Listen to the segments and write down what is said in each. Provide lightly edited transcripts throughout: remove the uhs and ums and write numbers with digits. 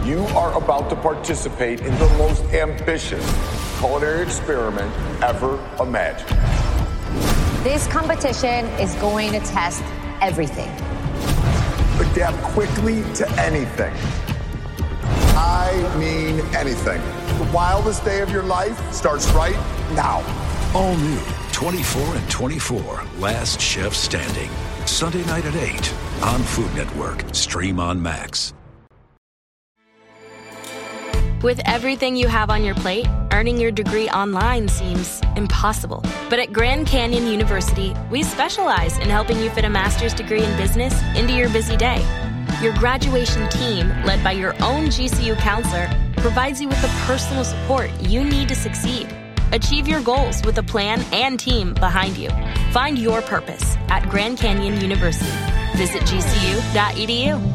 You are about to participate in the most ambitious culinary experiment ever imagined. This competition is going to test everything. Adapt quickly to anything. I mean anything. The wildest day of your life starts right now. All new 24 and 24, Last Chef Standing. Sunday night at 8 on Food Network. Stream on Max. With everything you have on your plate, earning your degree online seems impossible. But at Grand Canyon University, we specialize in helping you fit a master's degree in business into your busy day. Your graduation team, led by your own GCU counselor, provides you with the personal support you need to succeed. Achieve your goals with a plan and team behind you. Find your purpose at Grand Canyon University. Visit gcu.edu.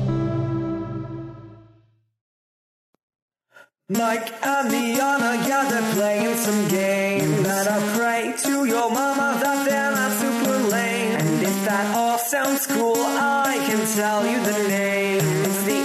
Mike and Liana, yeah, they're playing some games. And I pray to your mama that they're not super lame. And if that all sounds cool, I can tell you the name. It's the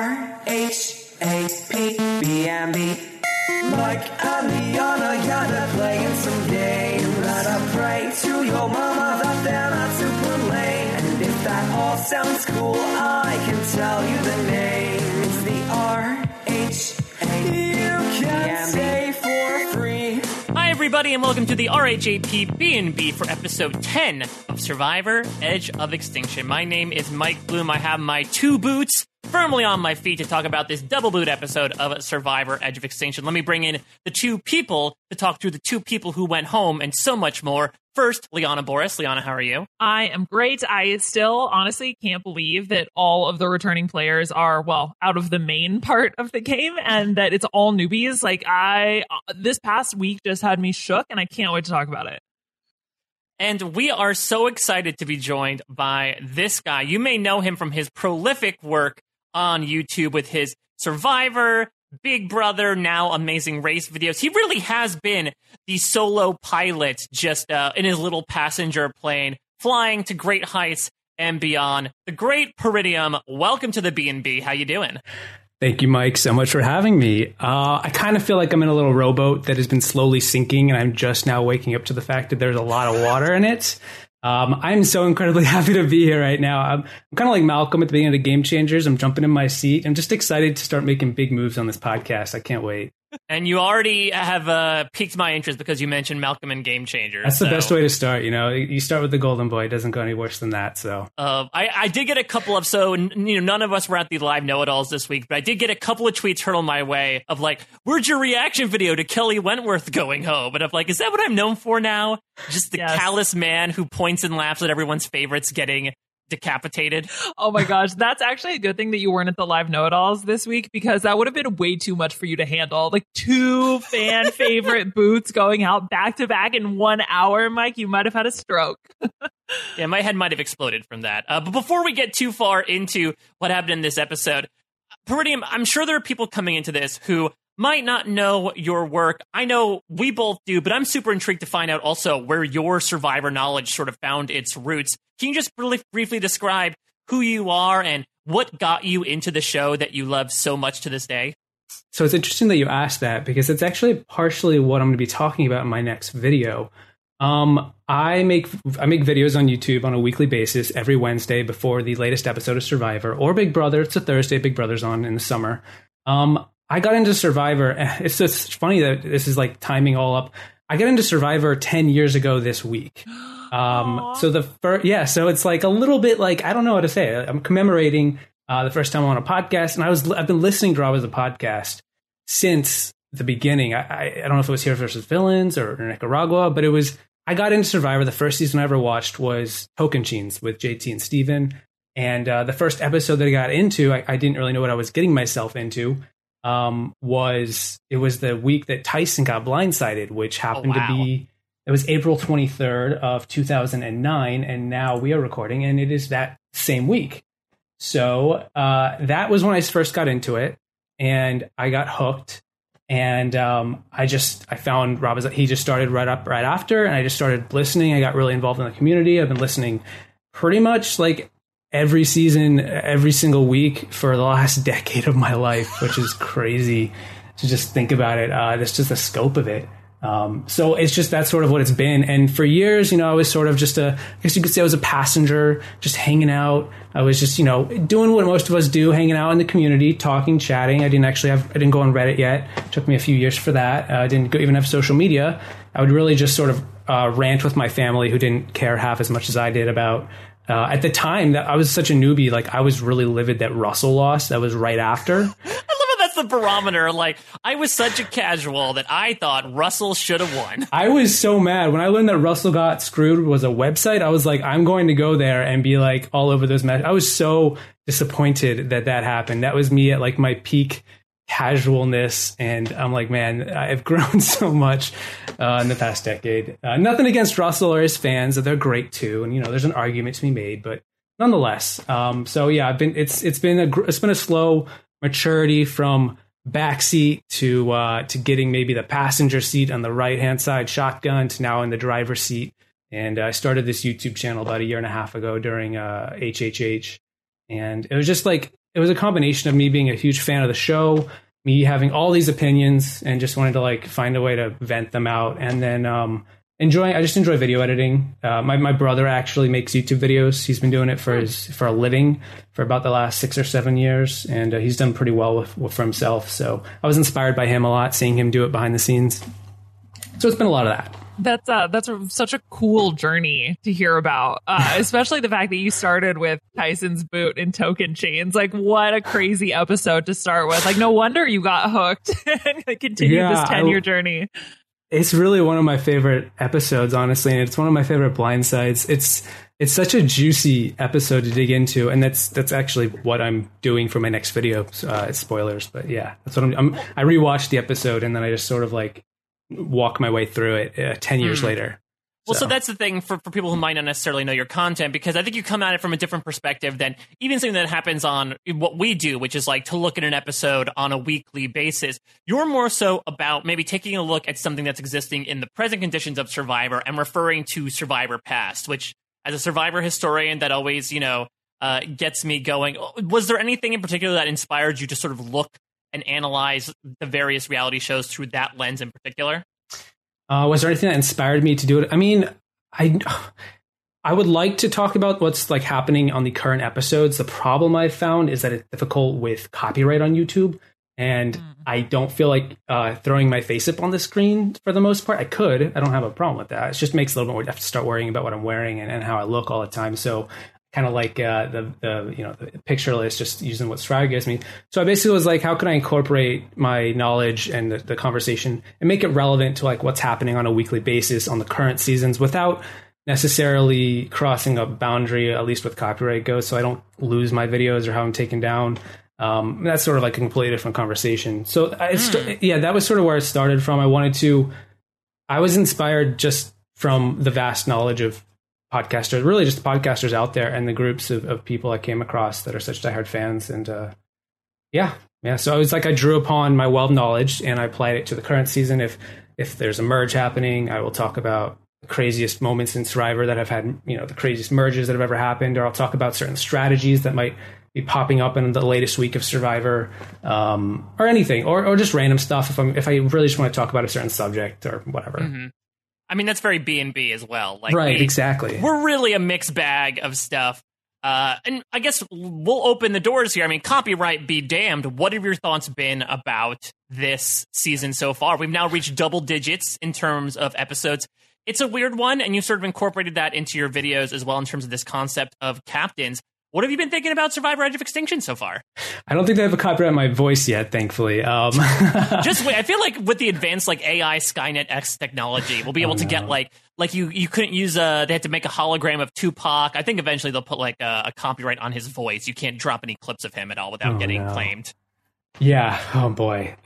RHAPBNB. Mike and Liana, yeah, they're playing some games. And I pray to your mama that they're not super lame. And if that all sounds cool, I can tell you the name. It's the RHAPBNB. You can stay for free. Hi, everybody, and welcome to the RHAPBNB for episode 10 of Survivor Edge of Extinction. My name is Mike Bloom. I have my two boots firmly on my feet to talk about this double boot episode of Survivor Edge of Extinction. Let me bring in the two people to talk through the two people who went home and so much more. First, Liana Boris. Liana, how are you? I am great. I still honestly can't believe that all of the returning players are, well, out of the main part of the game and that it's all newbies. Like, this past week just had me shook and I can't wait to talk about it. And we are so excited to be joined by this guy. You may know him from his prolific work on YouTube with his Survivor, Big Brother, now Amazing Race videos. He really has been the solo pilot just in his little passenger plane, flying to great heights and beyond. The great Peridium, welcome to the B&B. How you doing? Thank you, Mike, so much for having me. I kind of feel like I'm in a little rowboat that has been slowly sinking, and I'm just now waking up to the fact that there's a lot of water in it. I'm so incredibly happy to be here right now. I'm kind of like Malcolm at the beginning of Game Changers. I'm jumping in my seat. I'm just excited to start making big moves on this podcast. I can't wait. And you already have piqued my interest because you mentioned Malcolm and Game Changers. That's the best way to start. You know, you start with the Golden Boy. It doesn't go any worse than that. So I did get a couple of, none of us were at the live know-it-alls this week, but I did get a couple of tweets hurled my way of like, where's your reaction video to Kelly Wentworth going home? And I'm like, is that what I'm known for now? Just the callous man who points and laughs at everyone's favorites getting decapitated. Oh my gosh, that's actually a good thing that you weren't at the live know-it-alls this week, because that would have been way too much for you to handle. Like two fan favorite boots going out back to back in 1 hour, Mike. You might have had a stroke. Yeah, my head might have exploded from that. But before we get too far into what happened in this episode, Peridium, I'm sure there are people coming into this who might not know your work. I know we both do, but I'm super intrigued to find out also where your Survivor knowledge sort of found its roots. Can you just really briefly describe who you are and what got you into the show that you love so much to this day? So it's interesting that you asked that, because it's actually partially what I'm going to be talking about in my next video. I make videos on YouTube on a weekly basis every Wednesday before the latest episode of Survivor or Big Brother. It's a Thursday. Big Brother's on in the summer. I got into Survivor. It's just funny that this is like timing all up. I got into Survivor 10 years ago this week. So it's like a little bit like, I don't know how to say it. I'm commemorating the first time I'm on a podcast, and I've been listening to Rob as a podcast since the beginning. I don't know if it was Heroes versus Villains or Nicaragua, but I got into Survivor. The first season I ever watched was Tocantins with JT and Steven. And the first episode that I got into, I didn't really know what I was getting myself into. Was the week that Tyson got blindsided, which happened to be, it was April 23rd of 2009. And now we are recording, and it is that same week. So that was when I first got into it, and I got hooked. And I found Rob, he just started right after, and I just started listening. I got really involved in the community. I've been listening pretty much like every season, every single week for the last decade of my life, which is crazy to just think about it. That's just the scope of it. So it's just, that's sort of what it's been. And for years, I was sort of just I guess you could say I was a passenger, just hanging out. I was just, doing what most of us do, hanging out in the community, talking, chatting. I didn't go on Reddit yet. It took me a few years for that. I didn't even have social media. I would really just sort of rant with my family, who didn't care half as much as I did about, at the time that I was such a newbie. Like, I was really livid that Russell lost. That was right after. The barometer. Like, I was such a casual that I thought Russell should have won. I was so mad when I learned that Russell Got Screwed was a website. I was like, I'm going to go there and be like all over those matches. I was so disappointed that happened. That was me at like my peak casualness, and I'm like, man, I've grown so much in the past decade. Nothing against Russell or his fans; they're great too, and there's an argument to be made, but nonetheless. So yeah, it's been a slow maturity from backseat to getting maybe the passenger seat on the right hand side shotgun to now in the driver's seat. And I started this YouTube channel about a year and a half ago during HHH, and it was just like, it was a combination of me being a huge fan of the show, me having all these opinions, and just wanted to like find a way to vent them out. And then I just enjoy video editing. My brother actually makes YouTube videos. He's been doing it for a living for about the last 6 or 7 years, and he's done pretty well for himself. So I was inspired by him a lot, seeing him do it behind the scenes. So it's been a lot of that. That's such a cool journey to hear about, especially the fact that you started with Tyson's boot and token chains. Like, what a crazy episode to start with. Like, no wonder you got hooked and continued this 10-year journey. It's really one of my favorite episodes, honestly, and it's one of my favorite blindsides. It's such a juicy episode to dig into, and that's actually what I'm doing for my next video. Spoilers, but yeah, that's what I rewatched the episode, and then I just sort of like walk my way through it 10 years later. Well, so that's the thing for people who might not necessarily know your content, because I think you come at it from a different perspective than even something that happens on what we do, which is like to look at an episode on a weekly basis. You're more so about maybe taking a look at something that's existing in the present conditions of Survivor and referring to Survivor Past, which as a Survivor historian, that always, gets me going. Was there anything in particular that inspired you to sort of look and analyze the various reality shows through that lens in particular? Was there anything that inspired me to do it? I mean, I would like to talk about what's like happening on the current episodes. The problem I've found is that it's difficult with copyright on YouTube, and I don't feel like throwing my face up on the screen for the most part. I don't have a problem with that. It just makes it a little bit more, I have to start worrying about what I'm wearing and how I look all the time. So kind of like the picture list, just using what Survivor gives me. So I basically was like, how can I incorporate my knowledge and the conversation and make it relevant to like what's happening on a weekly basis on the current seasons without necessarily crossing a boundary, at least with copyright goes, so I don't lose my videos or how I'm taken down. That's sort of like a completely different conversation. So that was sort of where it started from. I was inspired just from the vast knowledge of podcasters, really just podcasters out there, and the groups of people I came across that are such diehard fans. And so I was like, I drew upon my wealth of knowledge and I applied it to the current season. If there's a merge happening, I will talk about the craziest moments in Survivor that have had, the craziest merges that have ever happened, or I'll talk about certain strategies that might be popping up in the latest week of Survivor, or anything, or just random stuff if I really just want to talk about a certain subject or whatever. Mm-hmm. I mean, that's very B&B as well. Like, right, exactly. We're really a mixed bag of stuff. And I guess we'll open the doors here. I mean, copyright be damned. What have your thoughts been about this season so far? We've now reached double digits in terms of episodes. It's a weird one, and you sort of incorporated that into your videos as well in terms of this concept of captains. What have you been thinking about Survivor Edge of Extinction so far? I don't think they have a copyright on my voice yet, thankfully. Just wait. I feel like with the advanced like AI Skynet X technology, we'll be able to get like you couldn't use they had to make a hologram of Tupac. I think eventually they'll put like a copyright on his voice. You can't drop any clips of him at all without getting claimed. Yeah. Oh boy.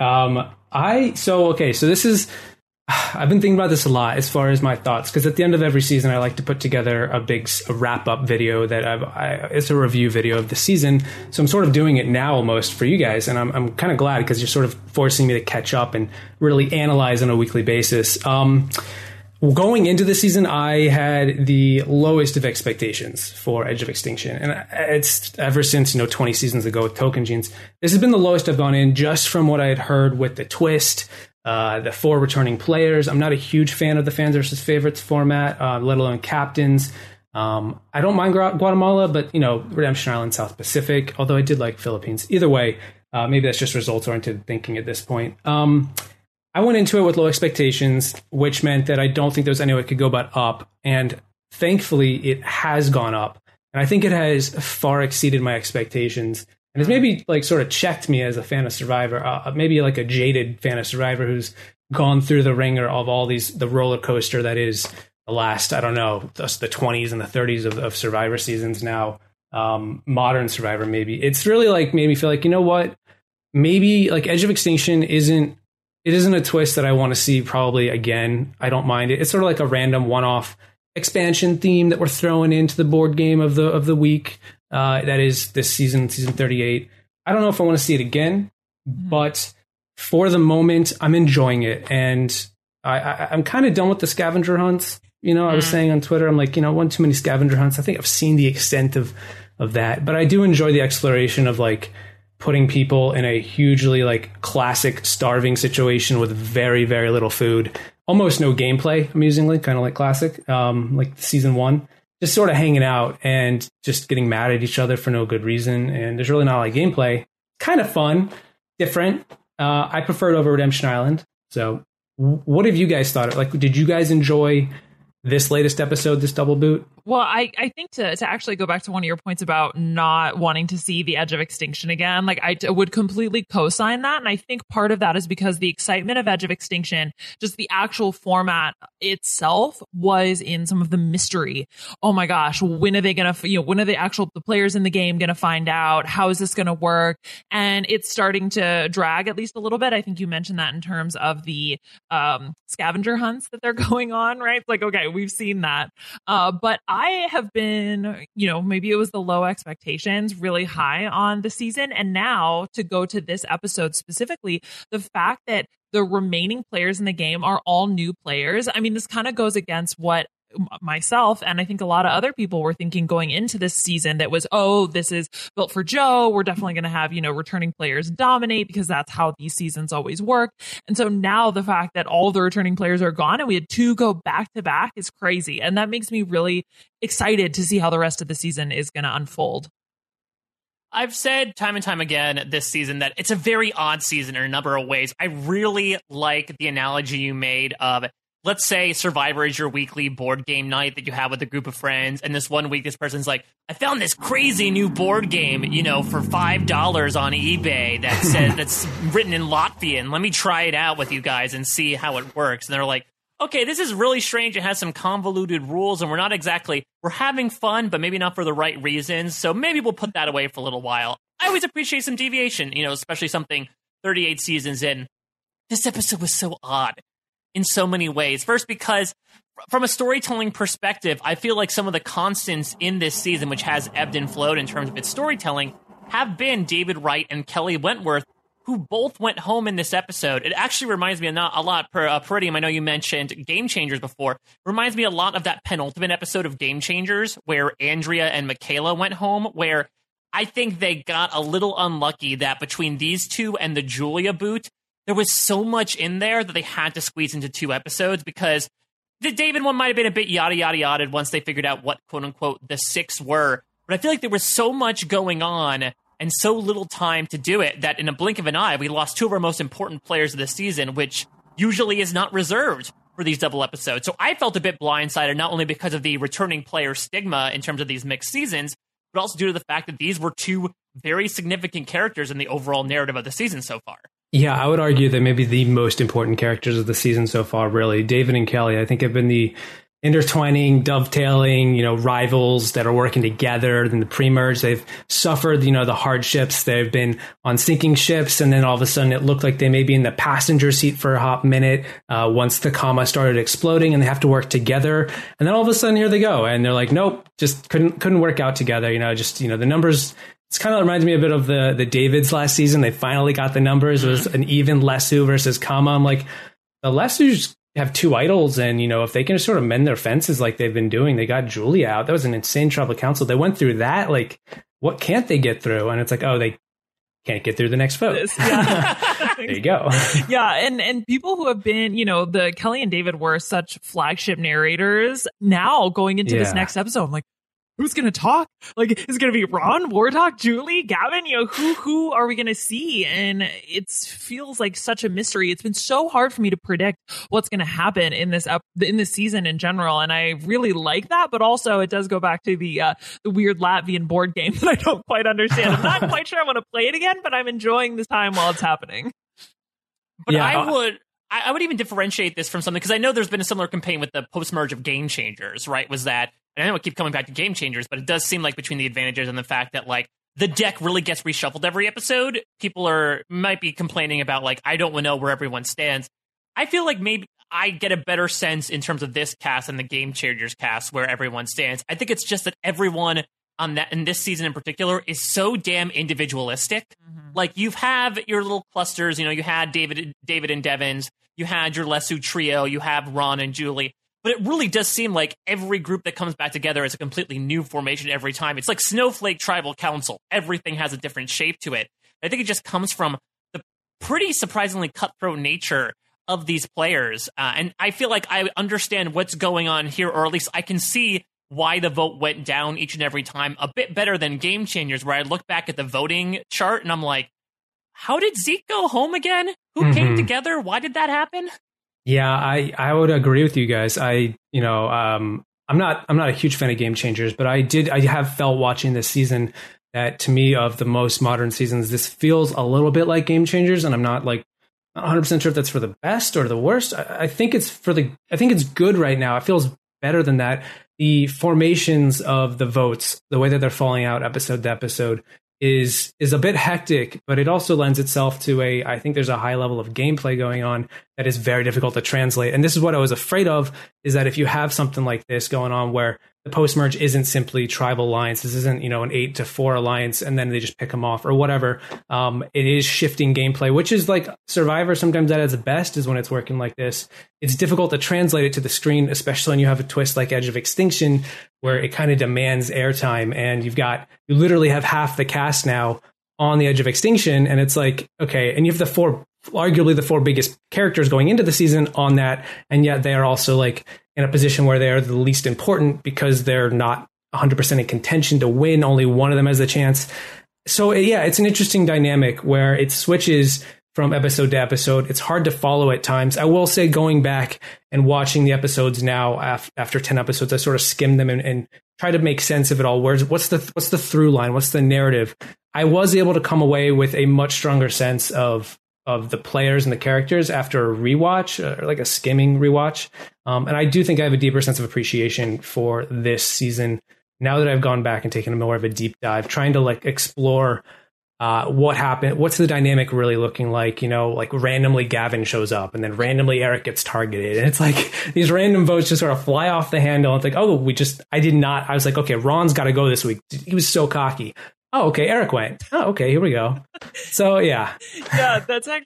So this is. I've been thinking about this a lot as far as my thoughts, because at the end of every season, I like to put together a wrap-up video that it's a review video of the season. So I'm sort of doing it now almost for you guys, and I'm kind of glad because you're sort of forcing me to catch up and really analyze on a weekly basis. going into the season, I had the lowest of expectations for Edge of Extinction. And it's ever since, 20 seasons ago with Tokens. This has been the lowest I've gone in just from what I had heard with the twist, the 4 returning players. I'm not a huge fan of the fans versus favorites format, let alone captains. I don't mind Guatemala, but, Redemption Island, South Pacific, although I did like Philippines. Either way, maybe that's just results-oriented thinking at this point. I went into it with low expectations, which meant that I don't think there's any way it could go but up. And thankfully, it has gone up. And I think it has far exceeded my expectations. And it's maybe sort of checked me as a fan of Survivor, maybe like a jaded fan of Survivor who's gone through the ringer of all the roller coaster that is the last, I don't know, the 20s and the 30s of Survivor seasons now. Modern Survivor, maybe. It's really made me feel like, you know what? Maybe Edge of Extinction isn't a twist that I want to see probably again. I don't mind it. It's sort of like a random one-off expansion theme that we're throwing into the board game of the week. That is this season 38. I don't know if I want to see it again, but for the moment, I'm enjoying it. And I'm kind of done with the scavenger hunts. I was saying on Twitter, I'm like, one too many scavenger hunts. I think I've seen the extent of that, but I do enjoy the exploration of putting people in a hugely classic starving situation with very, very little food, almost no gameplay, amusingly, kind of like classic, like season 1, just sort of hanging out and just getting mad at each other for no good reason. And there's really not a lot of gameplay. Kind of fun, different. I prefer it over Redemption Island. So what have you guys thought? Did you guys enjoy this latest episode, this double boot? Well, I think to actually go back to one of your points about not wanting to see the Edge of Extinction again, I would completely co-sign that. And I think part of that is because the excitement of Edge of Extinction, just the actual format itself, was in some of the mystery. Oh my gosh, when are they going to, when are the players in the game going to find out? How is this going to work? And it's starting to drag at least a little bit. I think you mentioned that in terms of the scavenger hunts that they're going on, right? Okay, we've seen that. But I have been, maybe it was the low expectations, really high on the season. And now to go to this episode specifically, the fact that the remaining players in the game are all new players. I mean, this kind of goes against what myself and I think a lot of other people were thinking going into this season, that was, this is built for Joe. We're definitely going to have, returning players dominate because that's how these seasons always work. And so now the fact that all the returning players are gone and we had 2 go back to back is crazy. And that makes me really excited to see how the rest of the season is going to unfold. I've said time and time again this season that it's a very odd season in a number of ways. I really like the analogy you made of, let's say Survivor is your weekly board game night that you have with a group of friends, and this one week this person's like, I found this crazy new board game, for $5 on eBay that says that's written in Latvian. Let me try it out with you guys and see how it works. And they're like, okay, this is really strange. It has some convoluted rules, and we're having fun, but maybe not for the right reasons. So maybe we'll put that away for a little while. I always appreciate some deviation, especially something 38 seasons in. This episode was so odd in so many ways. First, because from a storytelling perspective, I feel like some of the constants in this season, which has ebbed and flowed in terms of its storytelling, have been David Wright and Kelly Wentworth, who both went home in this episode. It actually reminds me a lot, Peridium, I know you mentioned Game Changers before. Reminds me a lot of that penultimate episode of Game Changers where Andrea and Michaela went home, where I think they got a little unlucky that between these two and the Julia boot, there was so much in there that they had to squeeze into 2 episodes, because the David one might have been a bit yada, yada, yada once they figured out what, quote unquote, the 6 were. But I feel like there was so much going on and so little time to do it that in a blink of an eye, we lost 2 of our most important players of the season, which usually is not reserved for these double episodes. So I felt a bit blindsided, not only because of the returning player stigma in terms of these mixed seasons, but also due to the fact that these were 2 very significant characters in the overall narrative of the season so far. Yeah, I would argue that maybe the most important characters of the season so far, really, David and Kelly, I think have been the intertwining, dovetailing, rivals that are working together in the pre-merge. They've suffered, the hardships. They've been on sinking ships, and then all of a sudden it looked like they may be in the passenger seat for a hot minute once the comma started exploding, and they have to work together. And then all of a sudden here they go, and they're like, nope, just couldn't work out together. The numbers. It's kind of reminds me a bit of the Davids last season. They finally got the numbers. It was an even Lesu versus Kama. I'm like, the Lesu's have two idols, and if they can just sort of mend their fences like they've been doing, they got Julie out. That was an insane tribal council. They went through that. Like, what can't they get through? And it's like, oh, they can't get through the next vote. Yeah. There you go. Yeah, and people who have been, the Kelly and David were such flagship narrators. Now going into this next episode, I'm like, who's going to talk? Like, is it going to be Ron, Wardock, Julie, Gavin? Who are we going to see? And it feels like such a mystery. It's been so hard for me to predict what's going to happen in this season in general. And I really like that. But also, it does go back to the weird Latvian board game that I don't quite understand. I'm not quite sure I want to play it again, but I'm enjoying this time while it's happening. But I would even differentiate this from something, because I know there's been a similar campaign with the post-merge of Game Changers, right? Was that, and I know I keep coming back to Game Changers, but it does seem like between the advantages and the fact that, like, the deck really gets reshuffled every episode, people might be complaining about, like, I don't know where everyone stands. I feel like maybe I get a better sense in terms of this cast and the Game Changers cast where everyone stands. I think it's just that everyone on that in this season in particular is so damn individualistic. Mm-hmm. Like, you have your little clusters, you had David and Devins, you had your Lesu trio, you have Ron and Julie, but it really does seem like every group that comes back together is a completely new formation every time. It's like Snowflake Tribal Council. Everything has a different shape to it. I think it just comes from the pretty surprisingly cutthroat nature of these players. And I feel like I understand what's going on here, or at least I can see why the vote went down each and every time a bit better than Game Changers, where I look back at the voting chart and I'm like, how did Zeke go home again? Who came together? Why did that happen? Yeah, I would agree with you guys. I'm not a huge fan of Game Changers, but I have felt watching this season that, to me, of the most modern seasons, this feels a little bit like Game Changers, and I'm not 100% sure if that's for the best or the worst. I think it's good right now. It feels better than that. The formations of the votes, the way that they're falling out episode to episode, is a bit hectic, but it also lends itself to I think there's a high level of gameplay going on that is very difficult to translate. And this is what I was afraid of, is that if you have something like this going on where the post-merge isn't simply tribal alliance, this isn't, an 8-4 alliance and then they just pick them off or whatever. It is shifting gameplay, which is like Survivor sometimes at its best, is when it's working like this. It's difficult to translate it to the screen, especially when you have a twist like Edge of Extinction, where it kind of demands airtime, and you literally have half the cast now on the Edge of Extinction, and it's like, okay, and you have arguably the four biggest characters going into the season on that, and yet they are also like in a position where they are the least important because they're not 100% in contention to win. Only one of them has a chance. So yeah, it's an interesting dynamic where it switches from episode to episode. It's hard to follow at times. I will say, going back and watching the episodes now after 10 episodes, I sort of skim them and try to make sense of it all. What's the through line? What's the narrative? I was able to come away with a much stronger sense of the players and the characters after a rewatch, or like a skimming rewatch. And I do think I have a deeper sense of appreciation for this season now that I've gone back and taken more of a deep dive, trying to like explore what happened, what's the dynamic really looking like, like randomly Gavin shows up and then randomly Eric gets targeted. And it's like these random votes just sort of fly off the handle. It's like, I was like, okay, Ron's got to go this week. He was so cocky. Oh, okay, Eric went. Oh, okay, here we go. So, yeah. Yeah,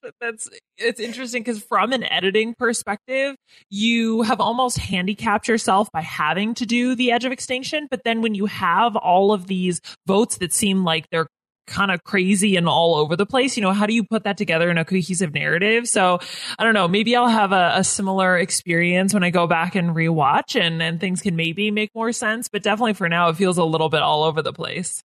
it's interesting because from an editing perspective, you have almost handicapped yourself by having to do the Edge of Extinction. But then when you have all of these votes that seem like they're kind of crazy and all over the place, how do you put that together in a cohesive narrative? So I don't know, maybe I'll have a similar experience when I go back and rewatch and things can maybe make more sense. But definitely for now, it feels a little bit all over the place.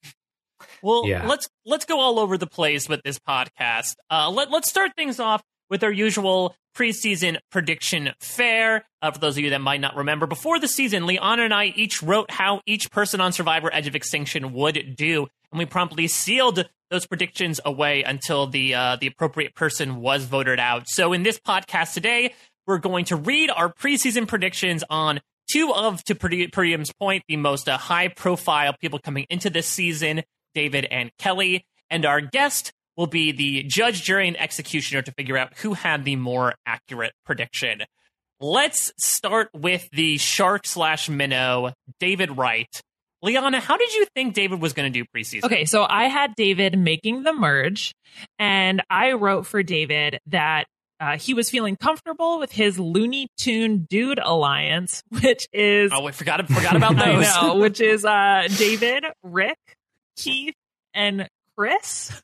Well, yeah. Let's go all over the place with this podcast. Let's start things off with our usual preseason prediction fair. For those of you that might not remember, before the season, Liana and I each wrote how each person on Survivor Edge of Extinction would do, and we promptly sealed those predictions away until the appropriate person was voted out. So in this podcast today, we're going to read our preseason predictions on two of, to Priam's point, the most high-profile people coming into this season, David and Kelly, and our guest will be the judge, jury, and executioner to figure out who had the more accurate prediction. Let's start with the shark/minnow, David Wright. Liana, how did you think David was going to do preseason? Okay, so I had David making the merge, and I wrote for David that he was feeling comfortable with his Looney Tune Dude Alliance, which is... Oh, we forgot about those. I know, which is David, Rick, Keith, and Chris.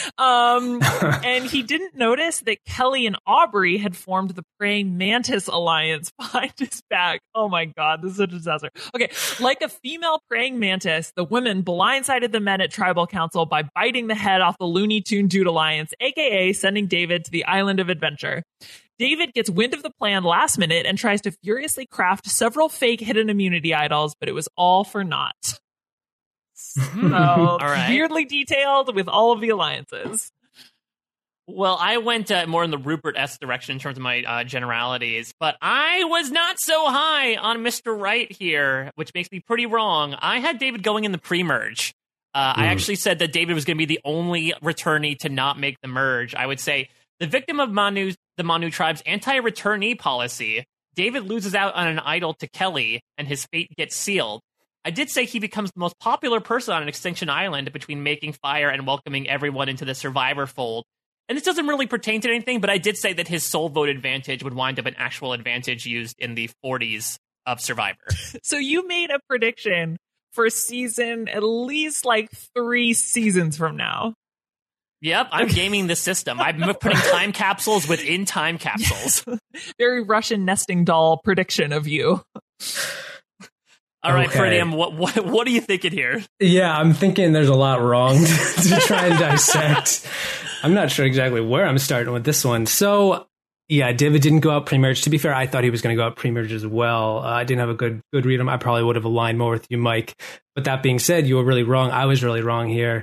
And he didn't notice that Kelly and Aubrey had formed the Praying Mantis Alliance behind his back. Oh my God, this is a disaster. Okay, like a female praying mantis, the women blindsided the men at Tribal Council by biting the head off the Looney Tune Dude Alliance, aka sending David to the Island of Adventure. David gets wind of the plan last minute and tries to furiously craft several fake hidden immunity idols, but it was all for naught. So, all right. Weirdly detailed with all of the alliances. Well, I went more in the Rupert S direction in terms of my generalities, but I was not so high on Mr. Right here, which makes me pretty wrong. I had David going in the pre-merge. I actually said that David was going to be the only returnee to not make the merge. I would say the victim of the Manu tribe's anti-returnee policy, David loses out on an idol to Kelly, and his fate gets sealed. I did say he becomes the most popular person on an Extinction Island between making fire and welcoming everyone into the Survivor fold. And this doesn't really pertain to anything, but I did say that his soul vote advantage would wind up an actual advantage used in the 40s of Survivor. So you made a prediction for season at least like 3 seasons from now. Yep, I'm gaming the system. I'm putting time capsules within time capsules. Very Russian nesting doll prediction of you. All right, Freddie, what are you thinking here? Yeah, I'm thinking there's a lot wrong to try and dissect. I'm not sure exactly where I'm starting with this one. So, yeah, David didn't go out pre-merge. To be fair, I thought he was going to go out pre-merge as well. I didn't have a good read on him. I probably would have aligned more with you, Mike. But that being said, you were really wrong. I was really wrong here.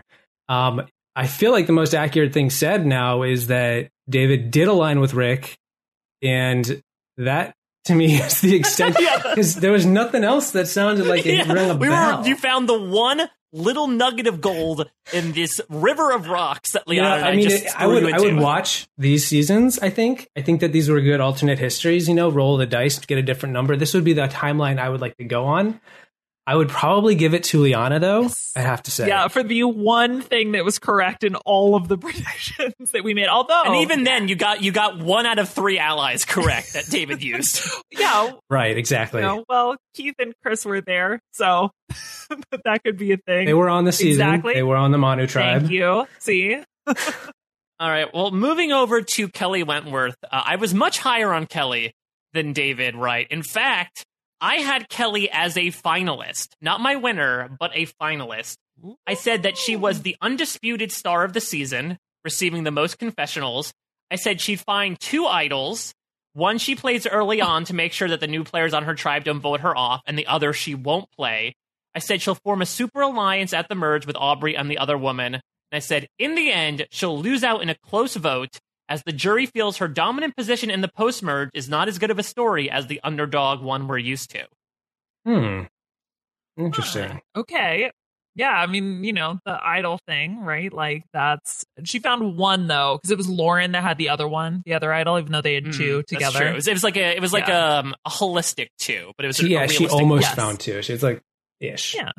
I feel like the most accurate thing said now is that David did align with Rick, and that to me is the extent, because there was nothing else that sounded like it rang a bell. You found the one little nugget of gold in this river of rocks that Liana and I just threw you into. I would watch these seasons, I think that these were good alternate histories, roll the dice to get a different number. This would be the timeline I would like to go on. I would probably give it to Liana, though, yes. I have to say. Yeah, for the one thing that was correct in all of the predictions that we made. Although, and even then, you got 1 out of 3 allies correct that David used. Yeah. Right, exactly. Well, Keith and Chris were there, so that could be a thing. They were on the season. Exactly. They were on the Manu tribe. Thank you. See? All right, well, moving over to Kelly Wentworth, I was much higher on Kelly than David, right? In fact, I had Kelly as a finalist, not my winner, but a finalist. I said that she was the undisputed star of the season, receiving the most confessionals. I said she'd find 2 idols. One she plays early on to make sure that the new players on her tribe don't vote her off, and the other she won't play. I said she'll form a super alliance at the merge with Aubrey and the other woman. And I said, in the end, she'll lose out in a close vote, as the jury feels her dominant position in the post-merge is not as good of a story as the underdog one we're used to. Interesting. Okay. Yeah, I mean, the idol thing, right? Like, she found 1, though, because it was Lauren that had the other one, the other idol, even though they had 2 together. That's true. It was like a holistic 2, but it was a realistic. She almost found 2. She was like, ish. Yeah.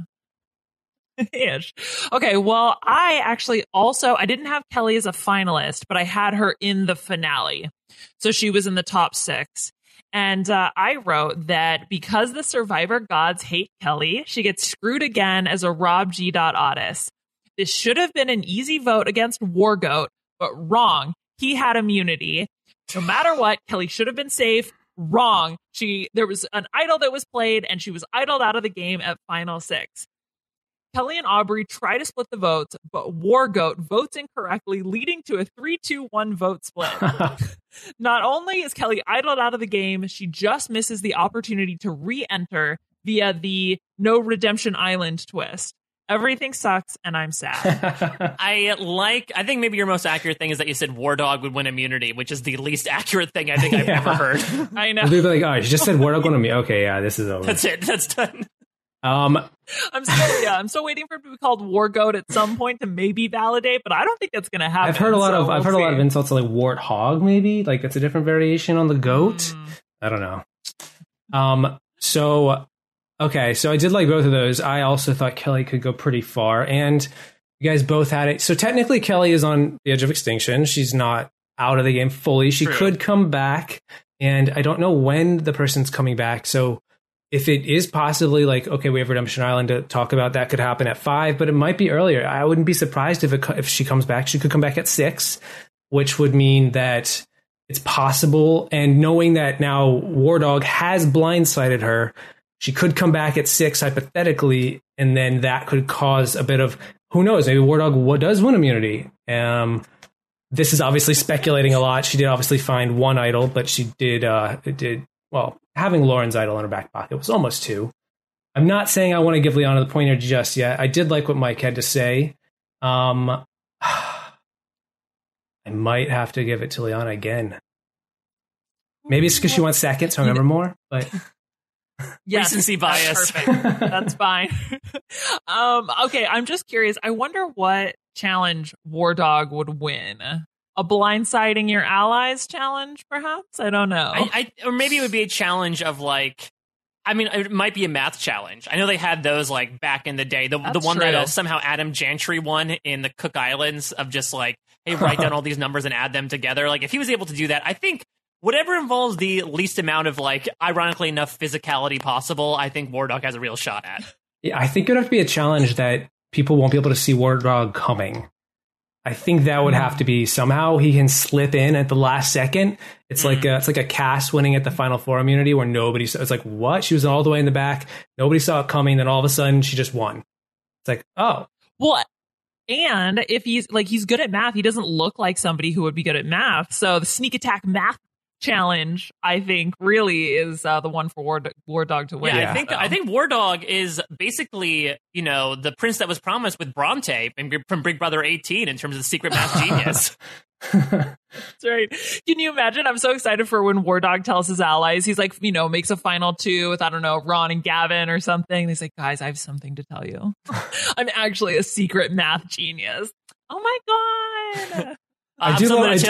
Ish. Okay, well, I didn't have Kelly as a finalist, but I had her in the finale. So she was in the top 6. And I wrote that because the Survivor gods hate Kelly, she gets screwed again as a Rob G. Otis. This should have been an easy vote against Wargoat, but wrong. He had immunity. No matter what, Kelly should have been safe. Wrong. There was an idol that was played, and she was idled out of the game at final 6. Kelly and Aubrey try to split the votes, but Wargoat votes incorrectly, leading to a 3-2-1 vote split. Not only is Kelly idled out of the game, she just misses the opportunity to re-enter via the No Redemption Island twist. Everything sucks, and I'm sad. I think maybe your most accurate thing is that you said War Dog would win immunity, which is the least accurate thing I think I've ever heard. I know. They'd be like, you just said War Dog won immunity. Okay, yeah, this is over. That's it. That's done. I'm still waiting for it to be called Wargoat at some point to maybe validate, but I don't think that's going to happen. I've heard a lot of insults to like Warthog, maybe like it's a different variation on the goat. I don't know. So I did like both of those. I also thought Kelly could go pretty far, and you guys both had it. So technically, Kelly is on the edge of extinction. She's not out of the game fully. She True. could come back, and I don't know when the person's coming back. So if it is possibly like, okay, we have Redemption Island to talk about, that could happen at 5, but it might be earlier. I wouldn't be surprised if she comes back. She could come back at 6, which would mean that it's possible. And knowing that now War Dog has blindsided her, she could come back at 6 hypothetically, and then that could cause a bit of, who knows, maybe War Dog does win immunity. This is obviously speculating a lot. She did obviously find 1 idol, but she did having Lauren's idol in her back pocket was almost 2. I'm not saying I want to give Liana the pointer just yet. I did like what Mike had to say. I might have to give it to Liana again. Maybe it's because she wants second, so I remember more, but... Yes, recency bias. That's perfect. That's fine. Okay, I'm just curious. I wonder what challenge War Dog would win. A blindsiding your allies challenge, perhaps? I don't know. Or maybe it would be a challenge of like, I mean, it might be a math challenge. I know they had those like back in the day. The one true. that somehow Adam Gentry won in the Cook Islands of just like, hey, write down all these numbers and add them together. Like if he was able to do that, I think whatever involves the least amount of like, ironically enough, physicality possible, I think War Dog has a real shot at. Yeah, I think it would have to be a challenge that people won't be able to see War Dog coming. I think that would have to be somehow he can slip in at the last second. It's like a Cass winning at the Final Four immunity where nobody saw. It's like, what? She was all the way in the back. Nobody saw it coming. Then all of a sudden she just won. It's like, oh. What? And if he's good at math, he doesn't look like somebody who would be good at math. So the sneak attack math challenge, I think, really is the one for War Dog to win. Yeah, I think War Dog is basically, you know, the prince that was promised with Bronte from Big Brother 18 in terms of the secret math genius. That's right. Can you imagine? I'm so excited for when War Dog tells his allies, he's like, you know, makes a final 2 with, I don't know, Ron and Gavin or something. He's like, guys, I have something to tell you. I'm actually a secret math genius. Oh my God. I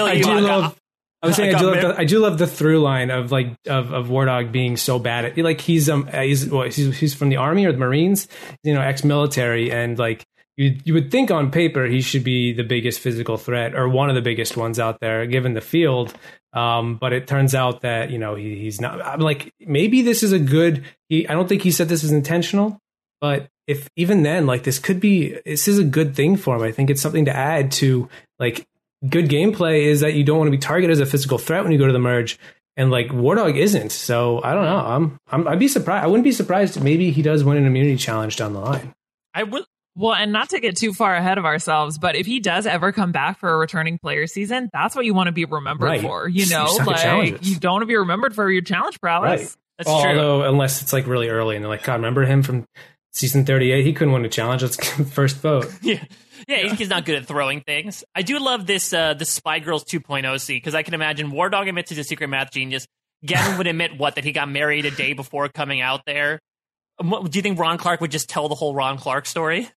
do love the through line of like of War Dog being so bad at, like he's from the Army or the Marines, you know, ex-military, and like you would think on paper he should be the biggest physical threat or one of the biggest ones out there given the field, but it turns out that, you know, he's not. I'm like, maybe this is a good. I don't think he said this is intentional, but if even then, like this is a good thing for him. I think it's something to add to like. Good gameplay is that you don't want to be targeted as a physical threat when you go to the merge, and like War Dog isn't. So I don't know. I'd be surprised. I wouldn't be surprised if maybe he does win an immunity challenge down the line. I would. Well, and not to get too far ahead of ourselves, but if he does ever come back for a returning player season, that's what you want to be remembered for. You know, like you don't want to be remembered for your challenge prowess. Right. That's true. Although unless it's like really early and they're like, God, remember him from season 38? He couldn't win a challenge. Let's first vote. Yeah, he's not good at throwing things. I do love this Spy Girls 2.0 scene because I can imagine War Dog admits he's a secret math genius. Gavin would admit that he got married a day before coming out there. Do you think Ron Clark would just tell the whole Ron Clark story?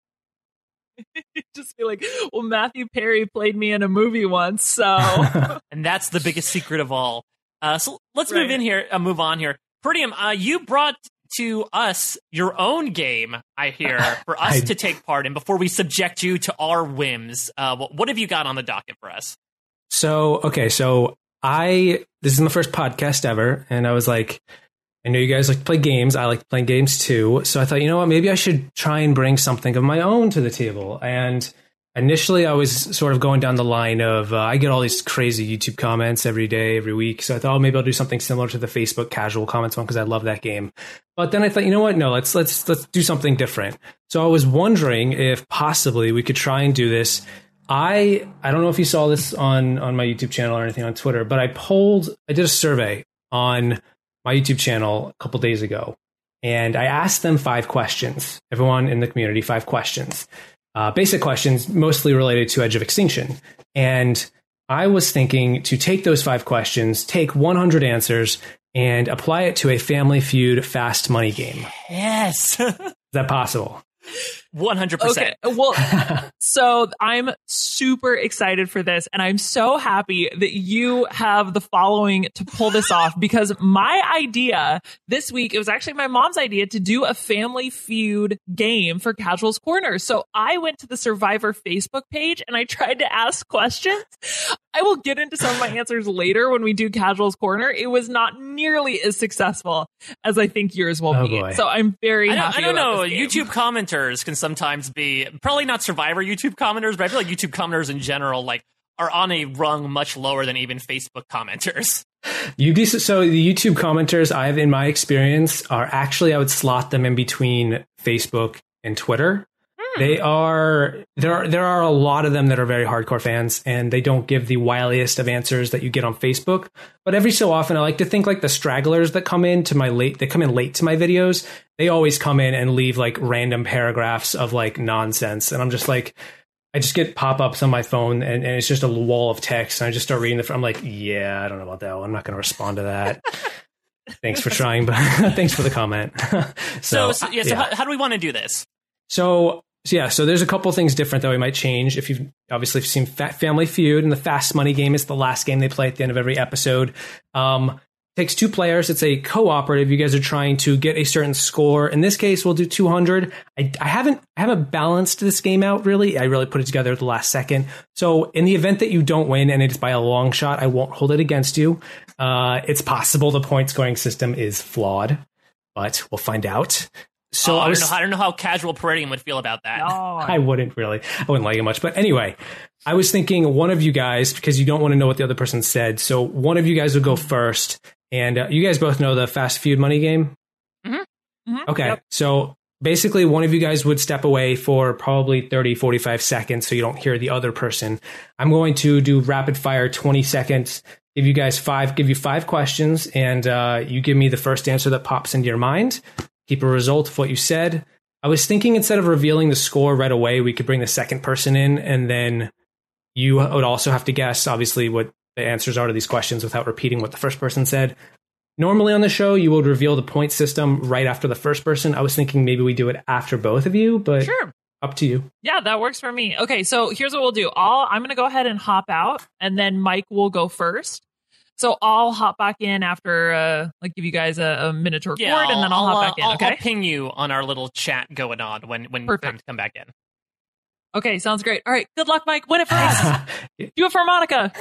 Just be like, well, Matthew Perry played me in a movie once, so. And that's the biggest secret of all. So let's move on here. Purdium, you brought to us your own game, I hear, for us to take part in before we subject you to our whims. What have you got on the docket for us? So this is my first podcast ever, and I was like, I know you guys like to play games. I like playing games too. So I thought, you know what, maybe I should try and bring something of my own to the table. And initially I was sort of going down the line of, I get all these crazy YouTube comments every day, every week. So I thought, maybe I'll do something similar to the Facebook casual comments one because I love that game. But then I thought, you know what? No, let's do something different. So I was wondering if possibly we could try and do this. I don't know if you saw this on my YouTube channel or anything on Twitter, but I did a survey on my YouTube channel a couple days ago, and I asked them 5 questions. Everyone in the community, 5 questions. Basic questions, mostly related to Edge of Extinction. And I was thinking to take those 5 questions, take 100 answers, and apply it to a Family Feud fast money game. Yes. Is that possible? 100%. Okay. Well, so I'm super excited for this, and I'm so happy that you have the following to pull this off, because my idea this week, it was actually my mom's idea to do a Family Feud game for Casuals Corner. So I went to the Survivor Facebook page and I tried to ask questions. I will get into some of my answers later when we do Casuals Corner. It was not nearly as successful as I think yours will be. Boy. So I'm very happy. I don't about know. this game. YouTube commenters can sometimes be probably not Survivor YouTube commenters, but I feel like YouTube commenters in general are on a rung much lower than even Facebook commenters. So the YouTube commenters I've, in my experience, are actually, I would slot them in between Facebook and Twitter. There are a lot of them that are very hardcore fans, and they don't give the wiliest of answers that you get on Facebook. But every so often, I like to think like the stragglers that come in late to my videos. They always come in and leave like random paragraphs of like nonsense, and I'm just like, I just get pop-ups on my phone, and it's just a wall of text, and I just start reading I'm like, yeah, I don't know about that one. I'm not going to respond to that. Thanks for trying, but thanks for the comment. So how do we want to do this? So there's a couple things different that we might change. If you've obviously seen Family Feud, and the Fast Money game is the last game they play at the end of every episode. Takes 2 players. It's a cooperative. You guys are trying to get a certain score. In this case, we'll do 200. I haven't balanced this game out really. I really put it together at the last second. So in the event that you don't win, and it's by a long shot, I won't hold it against you. It's possible the point scoring system is flawed, but we'll find out. So I don't know how casual parading would feel about that. No. I wouldn't like it much. But anyway, I was thinking one of you guys, because you don't want to know what the other person said. So one of you guys would go first. And you guys both know the Fast Feud Money game? Mm-hmm. Okay. Yep. So basically one of you guys would step away for probably 30, 45 seconds so you don't hear the other person. I'm going to do rapid fire 20 seconds, give you 5 questions, and you give me the first answer that pops into your mind. Keep a result of what you said. I was thinking instead of revealing the score right away, we could bring the second person in, and then you would also have to guess, obviously, what the answers are to these questions without repeating what the first person said. Normally on the show, you would reveal the point system right after the first person. I was thinking maybe we do it after both of you, but sure. Up to you. Yeah, that works for me. Okay, so here's what we'll do. I'm going to go ahead and hop out, and then Mike will go first. So I'll hop back in after, give you guys a minute to record, and then I'll hop back in. Okay, I'll ping you on our little chat going on when time to come back in. Okay, sounds great. All right, good luck, Mike. Win it for us. Do it for Monica.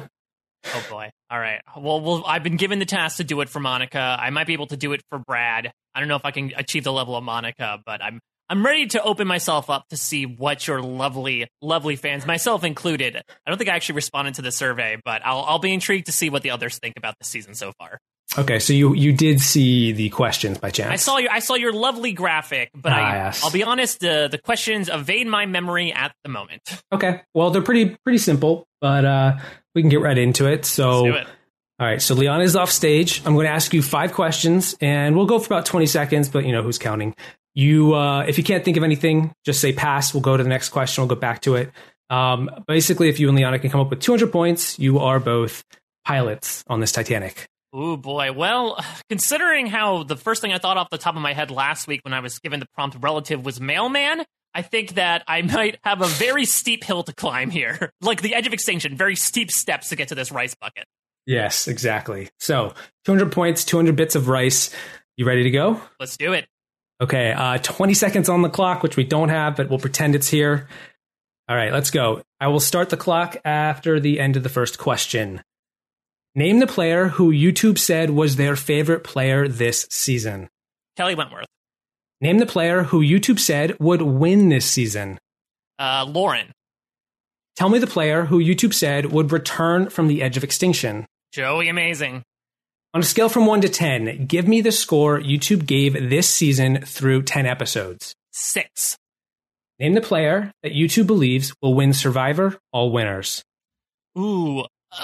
Oh boy. All right. Well, I've been given the task to do it for Monica. I might be able to do it for Brad. I don't know if I can achieve the level of Monica, but I'm ready to open myself up to see what your lovely, lovely fans, myself included. I don't think I actually responded to the survey, but I'll be intrigued to see what the others think about the season so far. Okay, so you did see the questions by chance. I saw your lovely graphic, but yes. I'll be honest, the questions evade my memory at the moment. Okay, well they're pretty simple, but we can get right into it. So, let's do it. All right, so Leon is off stage. I'm going to ask you 5 questions, and we'll go for about 20 seconds, but you know who's counting. You, if you can't think of anything, just say pass. We'll go to the next question. We'll go back to it. Basically, if you and Liana can come up with 200 points, you are both pilots on this Titanic. Oh boy. Well, considering how the first thing I thought off the top of my head last week when I was given the prompt relative was mailman, I think that I might have a very steep hill to climb here. Like the edge of extinction, very steep steps to get to this rice bucket. Yes, exactly. So 200 points, 200 bits of rice. You ready to go? Let's do it. Okay, 20 seconds on the clock, which we don't have, but we'll pretend it's here. All right, let's go. I will start the clock after the end of the first question. Name the player who YouTube said was their favorite player this season. Kelly Wentworth. Name the player who YouTube said would win this season. Lauren. Tell me the player who YouTube said would return from the edge of extinction. Joey Amazing. On a scale from 1 to 10, give me the score YouTube gave this season through 10 episodes. 6. Name the player that YouTube believes will win Survivor All Winners. Ooh,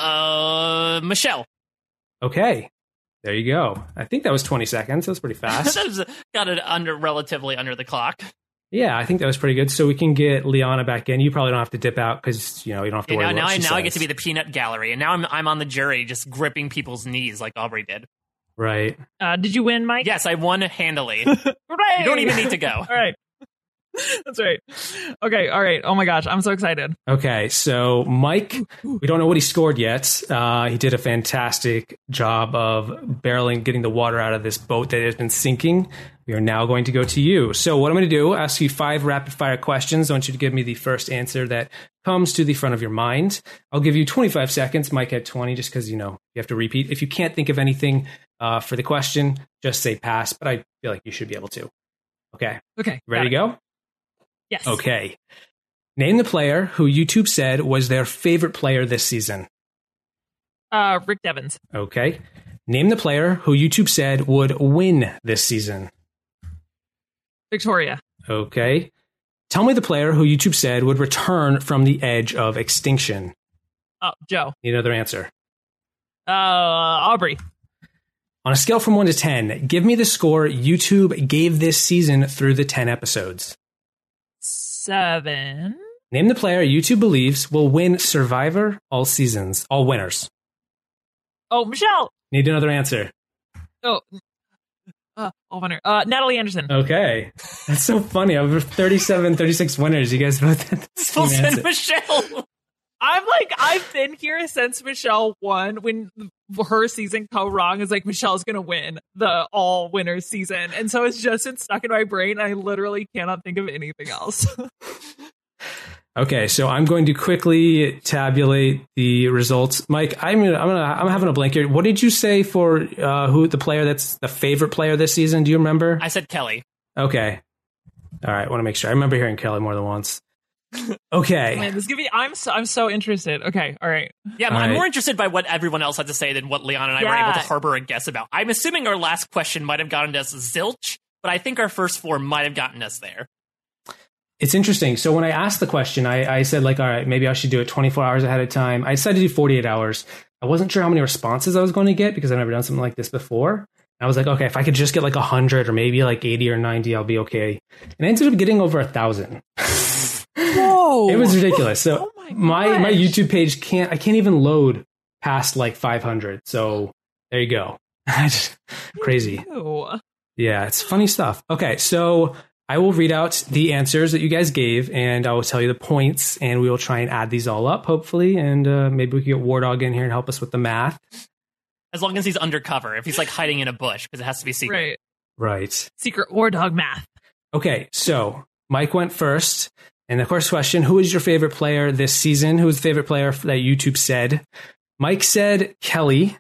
Michelle. Okay, there you go. I think that was 20 seconds. That's pretty fast. Got it relatively under the clock. Yeah, I think that was pretty good. So we can get Liana back in. You probably don't have to dip out because you don't have to worry about what she says. I get to be the peanut gallery, and now I'm on the jury, just gripping people's knees like Aubrey did. Right. Did you win, Mike? Yes, I won handily. Hooray! You don't even need to go. All right. That's right. Okay, all right. Oh my gosh, I'm so excited. Okay, so Mike, we don't know what he scored yet. He did a fantastic job of barreling, getting the water out of this boat that has been sinking. We are now going to go to you. So what I'm going to do, ask you 5 rapid fire questions. I want you to give me the first answer that comes to the front of your mind. I'll give you 25 seconds. Mike had 20 just because, you have to repeat. If you can't think of anything for the question, just say pass, but I feel like you should be able to. Okay. Okay. Ready to go? Yes. Okay. Name the player who YouTube said was their favorite player this season. Rick Devens. Okay. Name the player who YouTube said would win this season. Victoria. Okay. Tell me the player who YouTube said would return from the edge of extinction. Oh, Joe. Need another answer. Aubrey. On a scale from 1 to 10, give me the score YouTube gave this season through the 10 episodes. 7. Name the player YouTube believes will win Survivor all seasons, all winners. Oh, Michelle. Need another answer. Oh, all winner. Natalie Anderson. Okay. That's so funny. Over 37, 36 winners. You guys both had the Still same answer. send Michelle. I've been here since Michelle won. When her season go wrong, it's like Michelle's gonna win the all winners season, and so it's just been stuck in my brain. I literally cannot think of anything else. Okay, so I'm going to quickly tabulate the results. Mike, I'm having a blank here. What did you say for who the player that's the favorite player this season? Do you remember? I said Kelly. Okay. All right, I want to make sure. I remember hearing Kelly more than once. Okay. Man, this give me. I'm so interested. Okay, all right. Yeah, All I'm right. more interested by what everyone else had to say than what Leon and I were able to harbor a guess about. I'm assuming our last question might have gotten us zilch, but I think our first 4 might have gotten us there. It's interesting. So when I asked the question, I said, like, all right, maybe I should do it 24 hours ahead of time. I decided to do 48 hours. I wasn't sure how many responses I was going to get because I've never done something like this before. I was like, okay, if I could just get like 100 or maybe like 80 or 90, I'll be okay. And I ended up getting over 1,000. Whoa! It was ridiculous. So my YouTube page I can't even load past like 500. So there you go. Crazy. Ew. Yeah, it's funny stuff. Okay, so I will read out the answers that you guys gave, and I will tell you the points, and we will try and add these all up, hopefully, and maybe we can get War Dog in here and help us with the math. As long as he's undercover, if he's like hiding in a bush, because it has to be secret. Right. Secret War Dog math. Okay, so Mike went first, and the first question, who is your favorite player this season? Who is the favorite player that YouTube said? Mike said Kelly,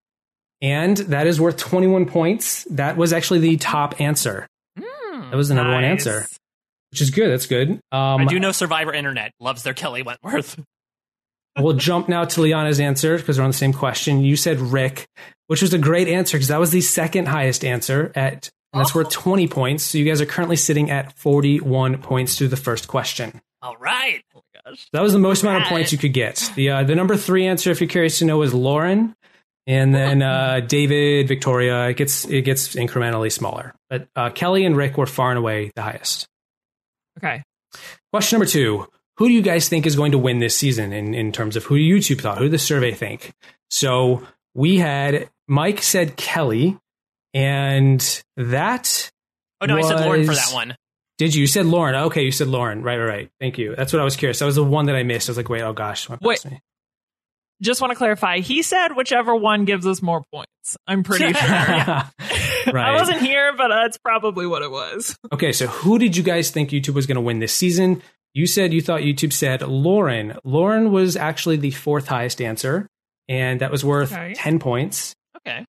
and that is worth 21 points. That was actually the top answer. That was the number one answer, which is good. That's good. I do know Survivor Internet loves their Kelly Wentworth. We'll jump now to Liana's answer because we're on the same question. You said Rick, which was a great answer because that was the second highest answer and that's worth 20 points. So you guys are currently sitting at 41 points through the first question. All right. Oh my gosh. That was the most amount of points you could get. The number 3 answer, if you're curious to know, is Lauren. And then David, Victoria, it gets incrementally smaller. But Kelly and Rick were far and away the highest. Okay. Question number 2. Who do you guys think is going to win this season in terms of who YouTube thought? Who did the survey think? So we had Mike said Kelly, and that Oh, no, I said Lauren for that one. Did you? You said Lauren. Okay, you said Lauren. Right. Thank you. That's what I was curious. That was the one that I missed. I was like, wait, oh gosh. Wait. Me. Just want to clarify. He said whichever one gives us more points. I'm pretty sure. Right. I wasn't here, but that's probably what it was. Okay, so who did you guys think YouTube was going to win this season? You said you thought YouTube said Lauren. Lauren was actually the 4th highest answer, and that was worth 10 points. Okay.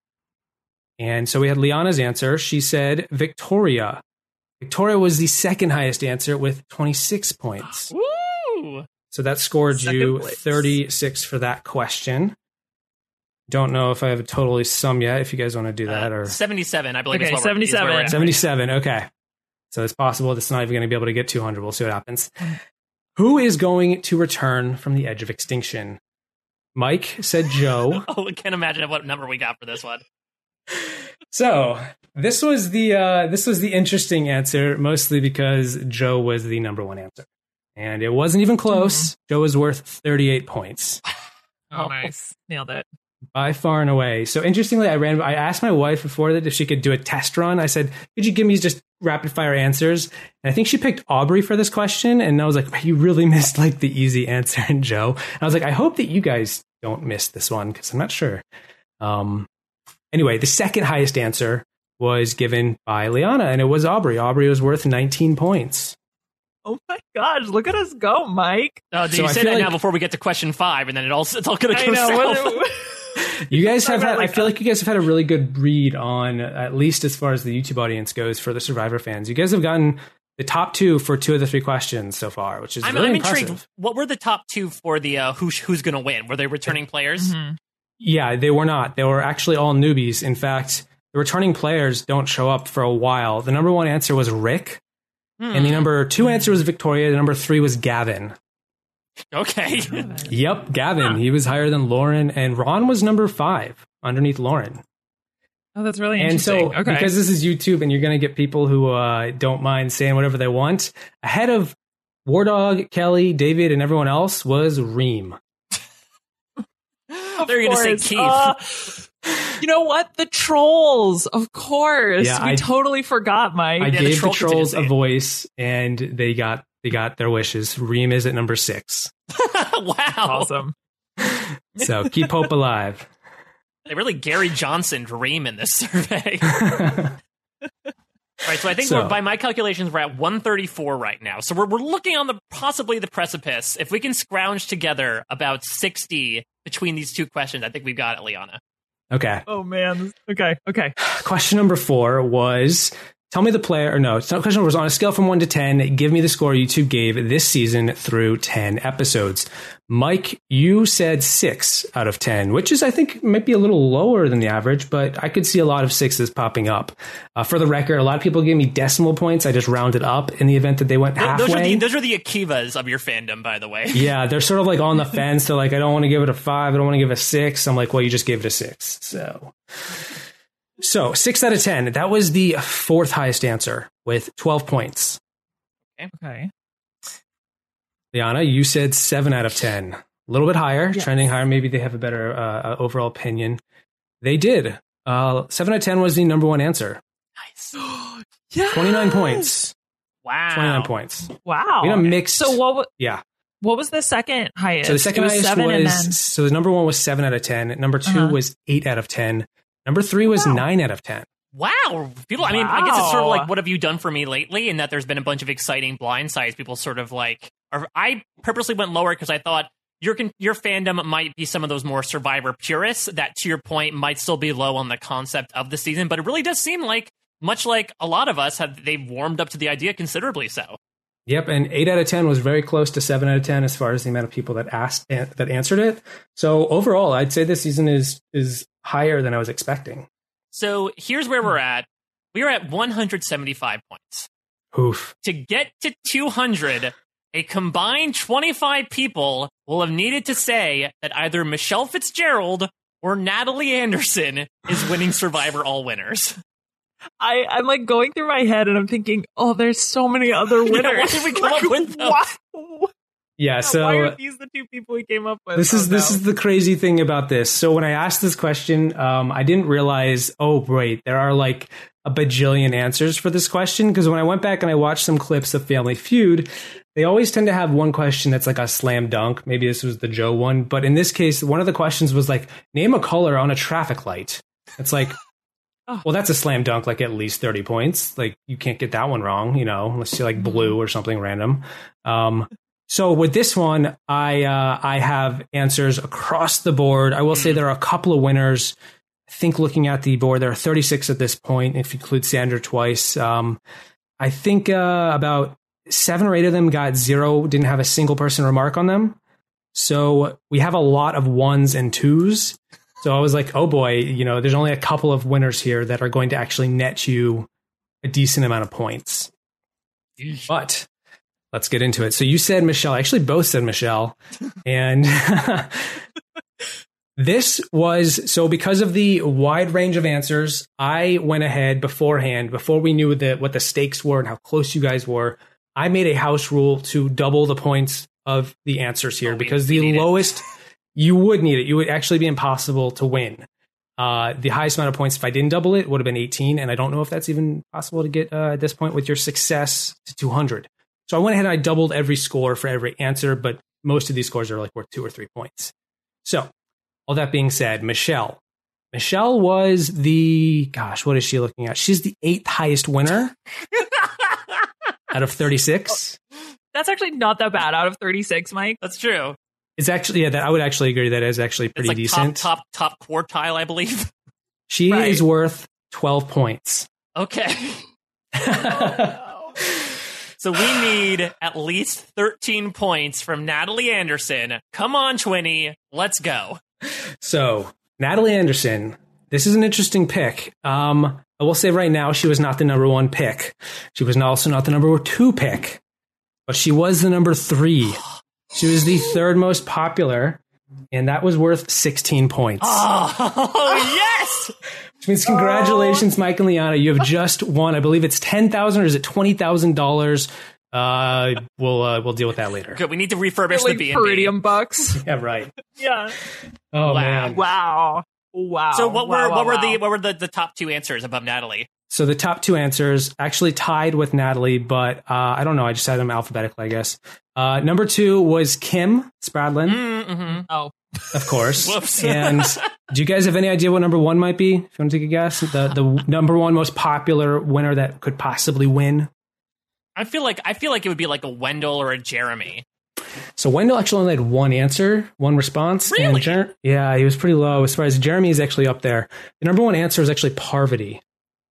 And so we had Liana's answer. She said Victoria. Victoria was the 2nd highest answer with 26 points. Woo! So that scored you 36 for that question. Don't know if I have a totally sum yet, if you guys want to do that. Or 77, I believe. Okay, is 77. 77, okay. So it's possible it's not even going to be able to get 200. We'll see what happens. Who is going to return from the edge of extinction? Mike said Joe. Oh, I can't imagine what number we got for this one. So this was the interesting answer, mostly because Joe was the number 1 answer. And it wasn't even close. Joe was worth 38 points. Oh, nice. Nailed it. By far and away. So interestingly, I asked my wife before that if she could do a test run. I said, could you give me just rapid fire answers? And I think she picked Aubrey for this question. And I was like, you really missed like the easy answer in Joe. And I was like, I hope that you guys don't miss this one because I'm not sure. Anyway, the 2nd highest answer was given by Liana, and it was Aubrey. Aubrey was worth 19 points. Oh my gosh, look at us go, Mike. You say that now before we get to question 5, and then it's all going to go south. You guys have had, I feel like you guys have had a really good read on, at least as far as the YouTube audience goes, for the Survivor fans. You guys have gotten the top 2 for 2 of the 3 questions so far, which is really impressive. I'm intrigued. What were the top 2 for the who's going to win? Were they returning players? Mm-hmm. Yeah, they were not. They were actually all newbies. In fact, the returning players don't show up for a while. The number 1 answer was Rick. And the number 2 answer was Victoria. The number 3 was Gavin. Okay. Yep, Gavin. He was higher than Lauren. And Ron was number 5 underneath Lauren. Oh, that's really interesting. And so, because this is YouTube and you're going to get people who don't mind saying whatever they want, ahead of War Dog, Kelly, David, and everyone else was Reem. They're going to say Keith. You know what? The trolls, of course. Yeah, we totally forgot, Mike. I gave the trolls a voice, and they got their wishes. Reem is at number 6. Wow. Awesome. So keep hope alive. They really Gary Johnsoned Reem in this survey. Right, so I think by my calculations, we're at 134 right now. So we're looking on possibly the precipice. If we can scrounge together about 60 between these 2 questions, I think we've got it, Liana. Okay. Oh, man. Okay. Question number 4 was, tell me the player, or no, question number was on a scale from 1 to 10, give me the score YouTube gave this season through 10 episodes. Mike, you said 6 out of 10, which is, I think, might be a little lower than the average, but I could see a lot of 6s popping up. For the record, a lot of people gave me decimal points. I just rounded up in the event that they went halfway. Those are the Akivas of your fandom, by the way. Yeah, they're sort of like on the fence. They're like, I don't want to give it a 5. I don't want to give it a 6. I'm like, well, you just gave it a 6. So 6 out of 10. That was the 4th highest answer with 12 points. Okay. Liana, you said 7 out of 10. A little bit higher, yes. Trending higher. Maybe they have a better overall opinion. They did. 7 out of 10 was the number 1 answer. Nice. Yes! 29 points. Wow. 29 points. Wow. We had a mixed. So what yeah. What was the second highest? So the second highest was, so the number 1 was 7 out of 10. Number 2 was 8 out of 10. Number 3 was 9 out of 10. Wow. People, I mean, I guess it's sort of like, what have you done for me lately? And that there's been a bunch of exciting blindsides. People sort of like, I purposely went lower because I thought your fandom might be some of those more Survivor purists that, to your point, might still be low on the concept of the season. But it really does seem like, much like a lot of us, they've warmed up to the idea considerably so. Yep, and 8 out of 10 was very close to 7 out of 10 as far as the amount of people that answered it. So overall, I'd say this season is higher than I was expecting. So here's where we're at. We are at 175 points. Oof. To get to 200, a combined 25 people will have needed to say that either Michelle Fitzgerald or Natalie Anderson is winning Survivor All Winners. I'm like going through my head and I'm thinking, oh, there's so many other winners. Why did we come up with those? Yeah, so why are these the 2 people we came up with? This is the crazy thing about this. So when I asked this question, I didn't realize, oh, wait, there are like a bajillion answers for this question. Because when I went back and I watched some clips of Family Feud, they always tend to have one question that's like a slam dunk. Maybe this was the Joe one. But in this case, one of the questions was like, name a color on a traffic light. It's like, well, that's a slam dunk, like at least 30 points. Like you can't get that one wrong, unless you like blue or something random. So with this one, I have answers across the board. I will say there are a couple of winners. I think looking at the board, there are 36 at this point, if you include Sandra twice. I think about 7 or 8 of them got 0, didn't have a single person remark on them. So we have a lot of 1s and 2s. So I was like, oh boy, there's only a couple of winners here that are going to actually net you a decent amount of points. But let's get into it. So you said Michelle. Actually, both said Michelle. And this was, so because of the wide range of answers, I went ahead beforehand, before we knew what the stakes were and how close you guys were. I made a house rule to double the points of the answers here because the lowest... You would need it. It would actually be impossible to win. The highest amount of points, if I didn't double it, would have been 18. And I don't know if that's even possible to get at this point with your success to 200. So I went ahead and I doubled every score for every answer, but most of these scores are like worth 2 or 3 points. So all that being said, Michelle was the, what is she looking at? She's the 8th highest winner out of 36. That's actually not that bad out of 36, Mike. That's true. It's actually, I would actually agree that is actually pretty It's like decent. top quartile, I believe. She is worth 12 points. Okay. So we need at least 13 points from Natalie Anderson. Come on, Twinny. Let's go. So, Natalie Anderson, this is an interesting pick. I will say right now, she was not the number 1 pick. She was also not the number 2 pick. But she was the number 3. She was the 3rd most popular, and that was worth 16 points. Oh, yes! Which means congratulations, Mike and Liana. You have just won. I believe it's $10,000 or is it $20,000? We'll deal with that later. Good. We need to refurbish Like the B&B. Peridium bucks. Yeah, right. Yeah. Oh, Wow. man. Wow. So what were the top 2 answers above Natalie? So the top 2 answers actually tied with Natalie, but I don't know. I just had them alphabetically, I guess. Number 2 was Kim Spradlin. Mm-hmm. Oh. Of course. Whoops. And do you guys have any idea what number 1 might be? If you want to take a guess, the number 1 most popular winner that could possibly win. I feel like it would be like a Wendell or a Jeremy. So Wendell actually only had 1 answer, 1 response. Really? And yeah, he was pretty low. I was surprised. Jeremy is actually up there. The number 1 answer is actually Parvati.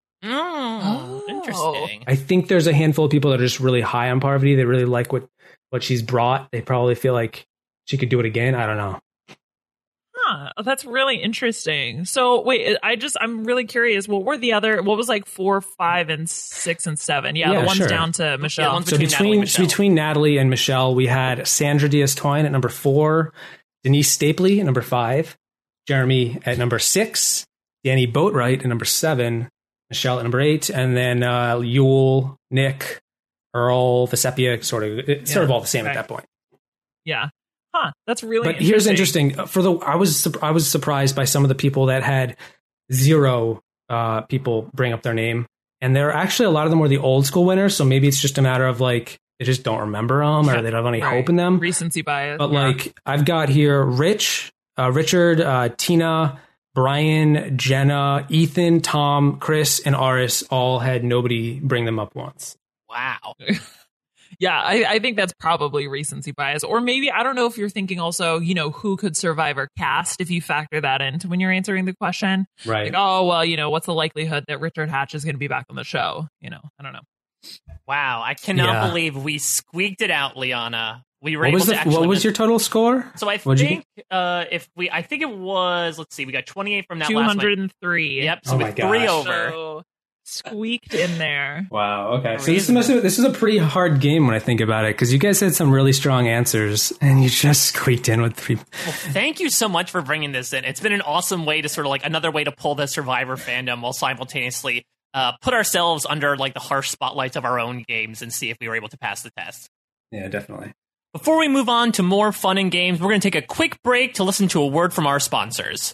Interesting. I think there's a handful of people that are just really high on Parvati. They really like what she's brought. They probably feel like she could do it again. I don't know. Huh, that's really interesting. So wait, I'm really curious. What was like 4, 5, and 6 and 7? Yeah, the one's sure. down to Michelle. one's So Michelle. between Natalie and Michelle, we had Sandra Diaz-Twine at number 4, Denise Stapley at number 5, Jeremy at number 6, Danny Boatwright at number 7, Michelle at number 8, and then Yule, Nick, Earl, Vesepia, sort of all the same at that point. Yeah. Huh, that's really But here's interesting. I was surprised by some of the people that had 0 people bring up their name, and there are actually a lot of them were the old school winners. So maybe it's just a matter of like they just don't remember them or they don't have any hope in them. Recency bias. But like I've got here, Richard, Tina, Brian, Jenna, Ethan, Tom, Chris, and Aris all had nobody bring them up once. Wow. Yeah, I think that's probably recency bias. Or maybe, I don't know if you're thinking also, who could Survivor cast if you factor that into when you're answering the question. Right. Like, oh, well, what's the likelihood that Richard Hatch is going to be back on the show? I don't know. Wow. I cannot believe we squeaked it out, Liana. We were What was your total score? So I think I think it was, let's see, we got 28 from that last one. 203. Yep. So with 3 over. So squeaked in there. Wow. Okay. So this is a pretty hard game when I think about it, because you guys had some really strong answers and you just squeaked in with 3. Well, thank you so much for bringing this in. It's been an awesome way to sort of like another way to pull the Survivor fandom while simultaneously put ourselves under like the harsh spotlights of our own games and see if we were able to pass the test. Yeah, definitely. Before we move on to more fun and games, we're going to take a quick break to listen to a word from our sponsors.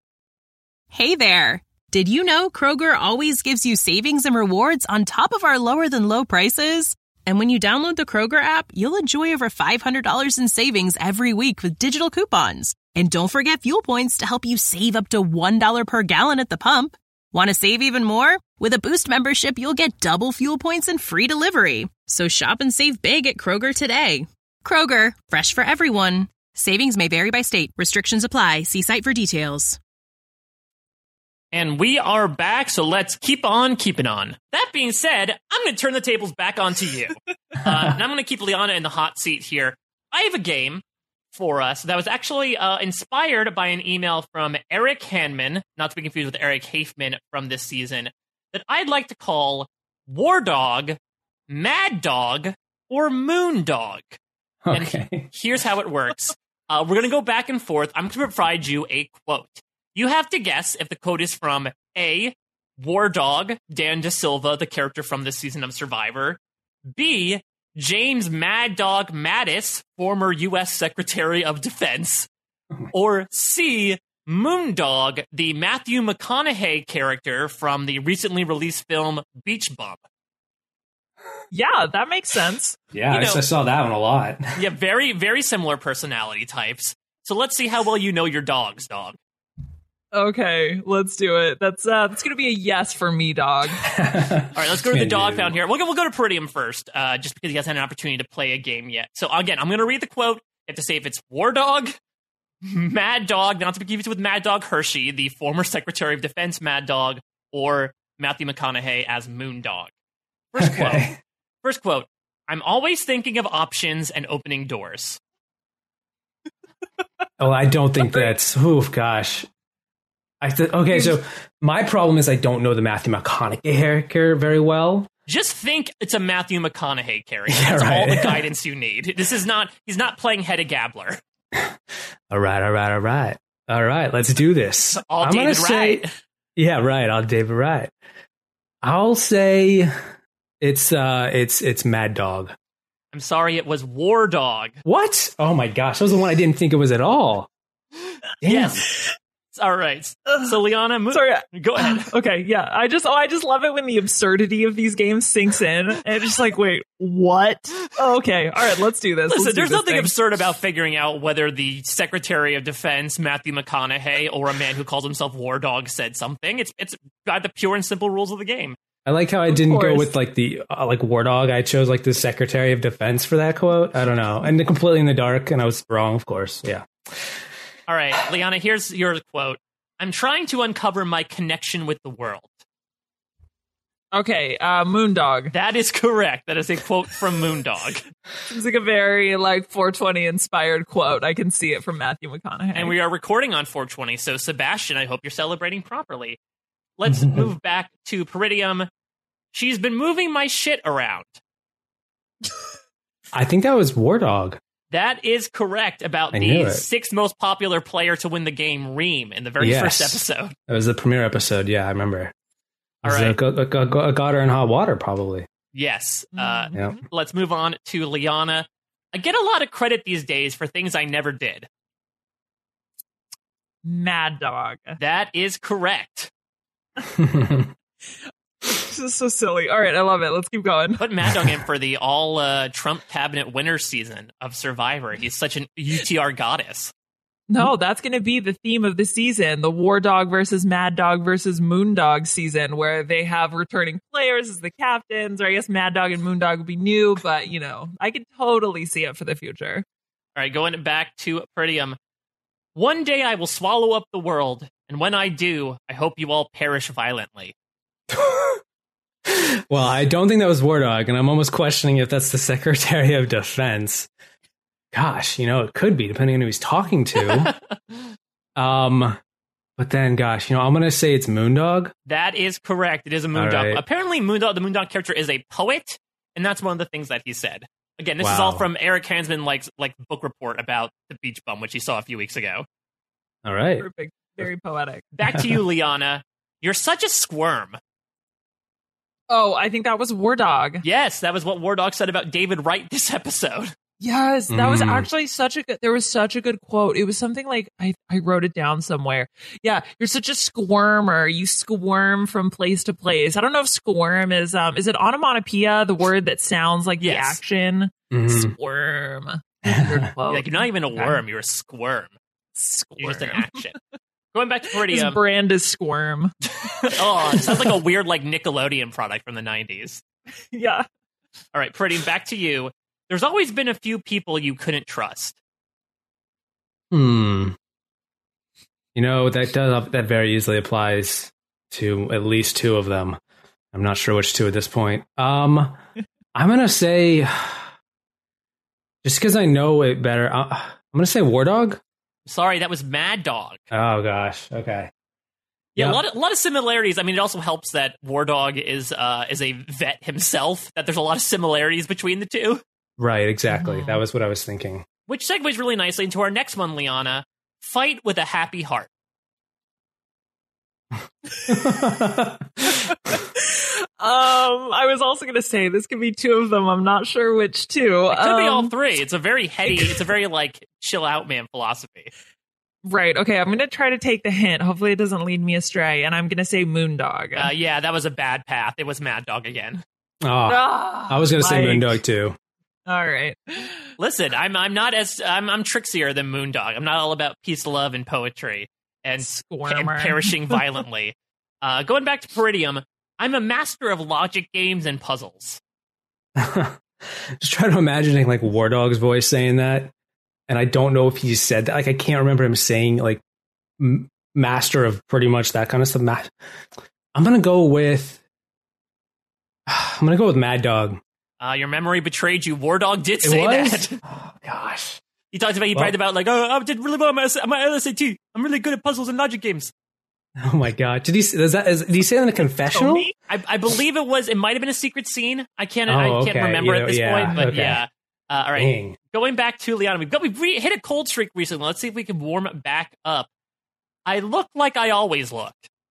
Hey there. Did you know Kroger always gives you savings and rewards on top of our lower than low prices? And when you download the Kroger app, you'll enjoy over $500 in savings every week with digital coupons. And don't forget fuel points to help you save up to $1 per gallon at the pump. Want to save even more? With a Boost membership, you'll get double fuel points and free delivery. So shop and save big at Kroger today. Kroger, fresh for everyone. Savings may vary by state. Restrictions apply. See site for details. And we are back, so let's keep on keeping on. That being said, I'm going to turn the tables back onto you. And I'm going to keep Liana in the hot seat here. I have a game for us that was actually inspired by an email from Eric Hanman, not to be confused with Eric Hafman from this season, that I'd like to call War Dog, Mad Dog, or Moon Dog. Okay. And here's how it works. We're going to go back and forth. I'm going to provide you a quote. You have to guess if the quote is from A, War Dog, Dan DeSilva, the character from this season of Survivor, B, James Mad Dog Mattis, former U.S. Secretary of Defense, or C, Moondog, the Matthew McConaughey character from the recently released film Beach Bum. Yeah, that makes sense. Yeah, I saw that one a lot. Yeah, very, very similar personality types. So let's see how well you know your dogs, dog. Okay, let's do it. That's gonna be a yes for me, dog. All right, let's go to the dog pound here. We'll go to Peridium first, just because he hasn't had an opportunity to play a game yet. So again, I'm going to read the quote. You have to say if it's War Dog, Mad Dog, not to be confused with Mad Dog Hershey, the former Secretary of Defense Mad Dog, or Matthew McConaughey as Moon Dog. First quote. I'm always thinking of options and opening doors. Oh, I don't think that's. Oh gosh. So my problem is I don't know the Matthew McConaughey character very well. Just think it's a Matthew McConaughey character. Yeah, That's right. all the guidance you need. He's not playing Hedda Gabler. All right. Let's do this. All David Wright. Yeah, right. All David Wright. I'll say it's Mad Dog. I'm sorry, it was War Dog. What? Oh my gosh, that was the one I didn't think it was at all. Damn. Yes. All right. So Liana, go ahead. Okay, yeah. I just love it when the absurdity of these games sinks in. And it's just like, wait, what? Oh, okay. All right, let's do this. Listen, there's nothing absurd about figuring out whether the Secretary of Defense, Matthew McConaughey, or a man who calls himself War Dog said something. It's got the pure and simple rules of the game. I like how I didn't go with like the War Dog. I chose like the Secretary of Defense for that quote. I don't know. And completely in the dark, and I was wrong, of course. Yeah. All right, Liana, here's your quote. I'm trying to uncover my connection with the world. Okay, Moondog. That is correct. That is a quote from Moondog. Seems like a very 420 inspired quote. I can see it from Matthew McConaughey. And we are recording on 420, so Sebastian, I hope you're celebrating properly. Let's move back to Peridium. She's been moving my shit around. I think that was War Dog. That is correct about the sixth most popular player to win the game, Reem, in the very first episode. It was the premiere episode. Yeah, I remember. All right. Got her in hot water, probably. Yes. Let's move on to Liana. I get a lot of credit these days for things I never did. Mad Dog. That is correct. This is so silly. All right, I love it. Let's keep going. Put Mad Dog in for the all Trump cabinet winner season of Survivor. He's such an UTR goddess. No, that's going to be the theme of the season, the War Dog versus Mad Dog versus Moon Dog season, where they have returning players as the captains, or I guess Mad Dog and Moon Dog would be new, but, I could totally see it for the future. All right, going back to Peridium. One day I will swallow up the world, and when I do, I hope you all perish violently. Well, I don't think that was War Dog, and I'm almost questioning if that's the Secretary of Defense. Gosh, it could be, depending on who he's talking to. But then, gosh, I'm going to say it's Moondog. That is correct. It is a Moondog. Right. Apparently, the Moondog character is a poet, and that's one of the things that he said. Again, this is all from Eric Hansman's book report about the beach bum, which he saw a few weeks ago. All right. Perfect. Very poetic. Back to you, Liana. You're such a squirm. Oh, I think that was War Dog. Yes, that was what War Dog said about David Wright this episode. Yes, that was actually there was such a good quote. It was something like, I wrote it down somewhere. Yeah, you're such a squirmer. You squirm from place to place. I don't know if squirm is it onomatopoeia, the word that sounds like the action? Squirm. You're not even a worm, you're a squirm. You're just an action. Going back to Peridium. His brand is Squirm. Oh, it sounds like a weird Nickelodeon product from the 90s. Yeah. All right, Peridium, back to you. There's always been a few people you couldn't trust. That very easily applies to at least two of them. I'm not sure which two at this point. I'm gonna say, just because I know it better, I'm gonna say War Dog. Sorry, that was Mad Dog. Oh gosh, okay. Yeah, a lot of similarities. I mean, it also helps that War Dog is a vet himself. That there's a lot of similarities between the two. Right, exactly. That was what I was thinking. Which segues really nicely into our next one, Liana. Fight with a happy heart. I was also going to say this could be two of them. I'm not sure which two. It could be all three. It's a very heady, it's a very chill out man philosophy. Right. Okay. I'm going to try to take the hint. Hopefully it doesn't lead me astray. And I'm going to say Moondog. Yeah, that was a bad path. It was Mad Dog again. I was going to say Moondog too. All right. Listen, I'm trixier than Moondog. I'm not all about peace, love, and poetry. and Squirmer. perishing violently. Going back to Peridium, I'm a master of logic games and puzzles. Just try to imagining like War Dog's voice saying that, and I don't know if he said that. Like I can't remember him saying like master of pretty much that kind of stuff. I'm gonna go with Mad Dog. Your memory betrayed you. War Dog did say that. Oh gosh. He bragged about like, oh, I did really well on my LSAT. I'm really good at puzzles and logic games. Oh my god! Did he say that in a confessional? I believe it might have been a secret scene. I can't okay. remember at this point, but okay. yeah. All right. Dang. Going back to Liana, we've hit a cold streak recently. Let's see if we can warm it back up. I look like I always look.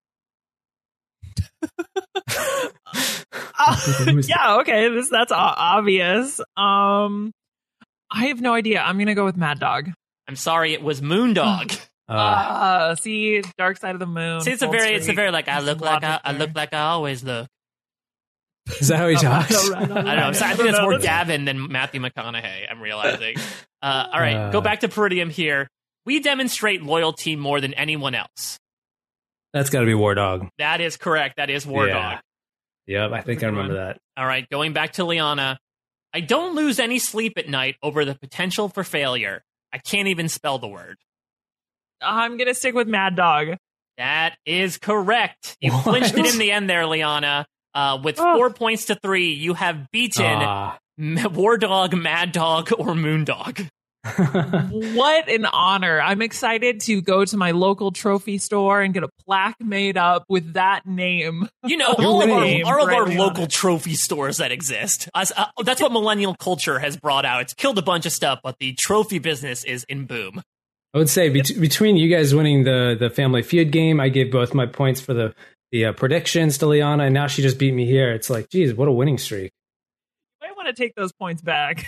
Yeah, okay. That's obvious. I have no idea. I'm gonna go with Mad Dog. I'm sorry, it was Moondog. See, Dark Side of the Moon. See, it's a very like I look like I always look. Is that how he talks? I don't know. So I think that's more Gavin than Matthew McConaughey. I'm realizing. All right, go back to Peridium here. We demonstrate loyalty more than anyone else. That's got to be War Dog. That is correct. That is War Dog. Yep, I think I remember that. All right, going back to Liana. I don't lose any sleep at night over the potential for failure. I can't even spell the word. I'm going to stick with Mad Dog. That is correct. You clinched it in the end there, Liana. With 4 points to 3, you have beaten War Dog, Mad Dog, or Moondog. What an honor. I'm excited to go to my local trophy store and get a plaque made up with that name. You know, all of our local trophy stores that exist. That's what millennial culture has brought out. It's killed a bunch of stuff, but the trophy business is in boom. I would say between you guys winning the Family Feud game, I gave both my points for the predictions to Liana, and now she just beat me here. It's like, geez, what a winning streak. I want to take those points back.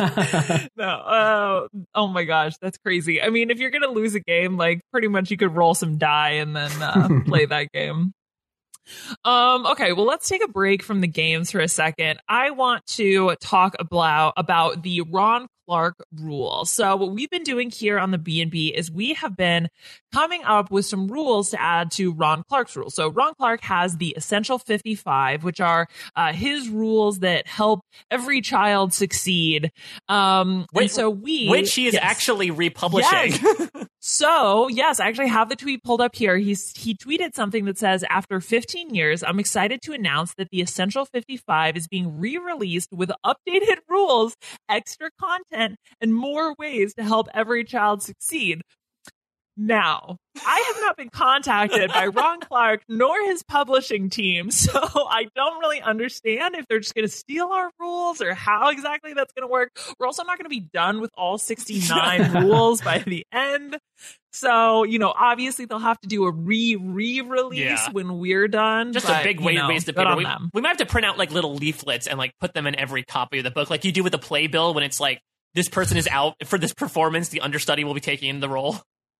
No. Oh my gosh, that's crazy. I mean, if you're going to lose a game, like pretty much you could roll some die and then play that game. Okay, well, let's take a break from the games for a second. I want to talk about the Ron Clark rule. So what we've been doing here on the B&B is we have been coming up with some rules to add to Ron Clark's rules. So Ron Clark has the Essential 55, which are his rules that help every child succeed. Which he is actually republishing. Yes. So, yes, I actually have the tweet pulled up here. He tweeted something that says, after 15 years, I'm excited to announce that the Essential 55 is being re-released with updated rules, extra content, and more ways to help every child succeed. Now, I have not been contacted by Ron Clark nor his publishing team, so I don't really understand if they're just going to steal our rules or how exactly that's going to work. We're also not going to be done with all 69 rules by the end. So, obviously they'll have to do a re-release when we're done. Just a big waste of paper. We might have to print out like little leaflets and like put them in every copy of the book, like you do with the playbill when it's like, this person is out for this performance, the understudy will be taking the role.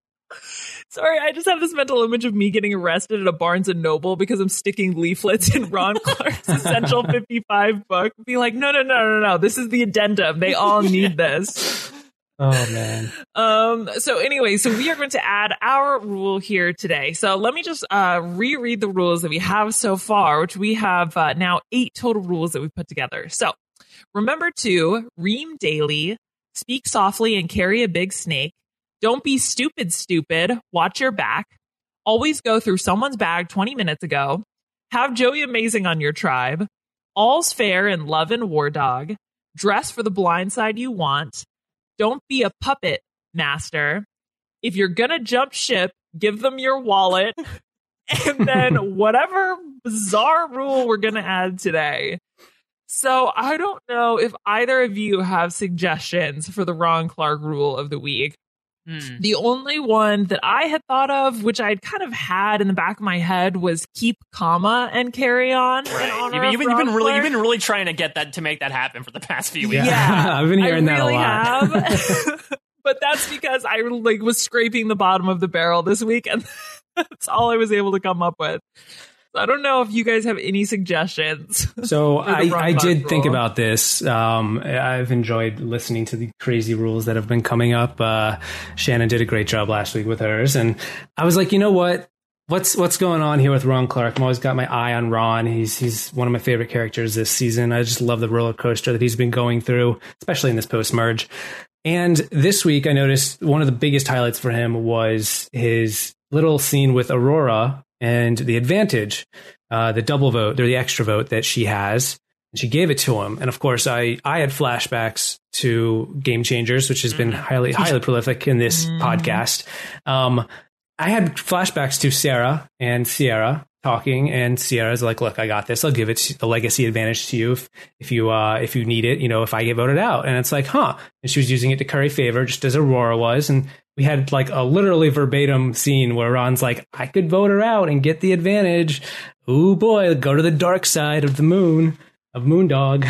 Sorry, I just have this mental image of me getting arrested at a Barnes & Noble because I'm sticking leaflets in Ron Clark's Essential 55 book. Be like, no, this is the addendum. They all need this. Oh, man. So anyway, we are going to add our rule here today. So let me just reread the rules that we have so far, which we have now 8 total rules that we put together. So remember to ream daily, speak softly and carry a big snake. Don't be stupid. Watch your back. Always go through someone's bag 20 minutes ago. Have Joey Amazing on your tribe. All's fair in love and War Dog. Dress for the blind side you want. Don't be a puppet master. If you're going to jump ship, give them your wallet. And then whatever bizarre rule we're going to add today. So I don't know if either of you have suggestions for the Ron Clark rule of the week. The only one that I had thought of, which I'd kind of had in the back of my head, was keep comma and carry on. Right. You've been really trying to get that to make that happen for the past few weeks. Yeah, I've been hearing that a lot. Have. But that's because I was scraping the bottom of the barrel this week, and that's all I was able to come up with. I don't know if you guys have any suggestions. So the I did think rule. about this. I've enjoyed listening to the crazy rules that have been coming up. Shannon did a great job last week with hers. And I was like, you know what? What's going on here with Ron Clark? I've always got my eye on Ron. He's one of my favorite characters this season. I just love the roller coaster that he's been going through, especially in this post-merge. And this week, I noticed one of the biggest highlights for him was his little scene with Aurora and the advantage, the double vote, or the extra vote that she has. And she gave it to him. And of course, I had flashbacks to Game Changers, which has been highly prolific in this podcast. I had flashbacks to Sarah and Sierra talking, and Sierra's like, "Look, I got this. I'll give it the legacy advantage to you if you need it. You know, if I get voted out." And it's like, huh? And she was using it to curry favor, just as Aurora was. And we had like a literally verbatim scene where Ron's like, "I could vote her out and get the advantage. Ooh boy, go to the dark side of the moon, of Moondog."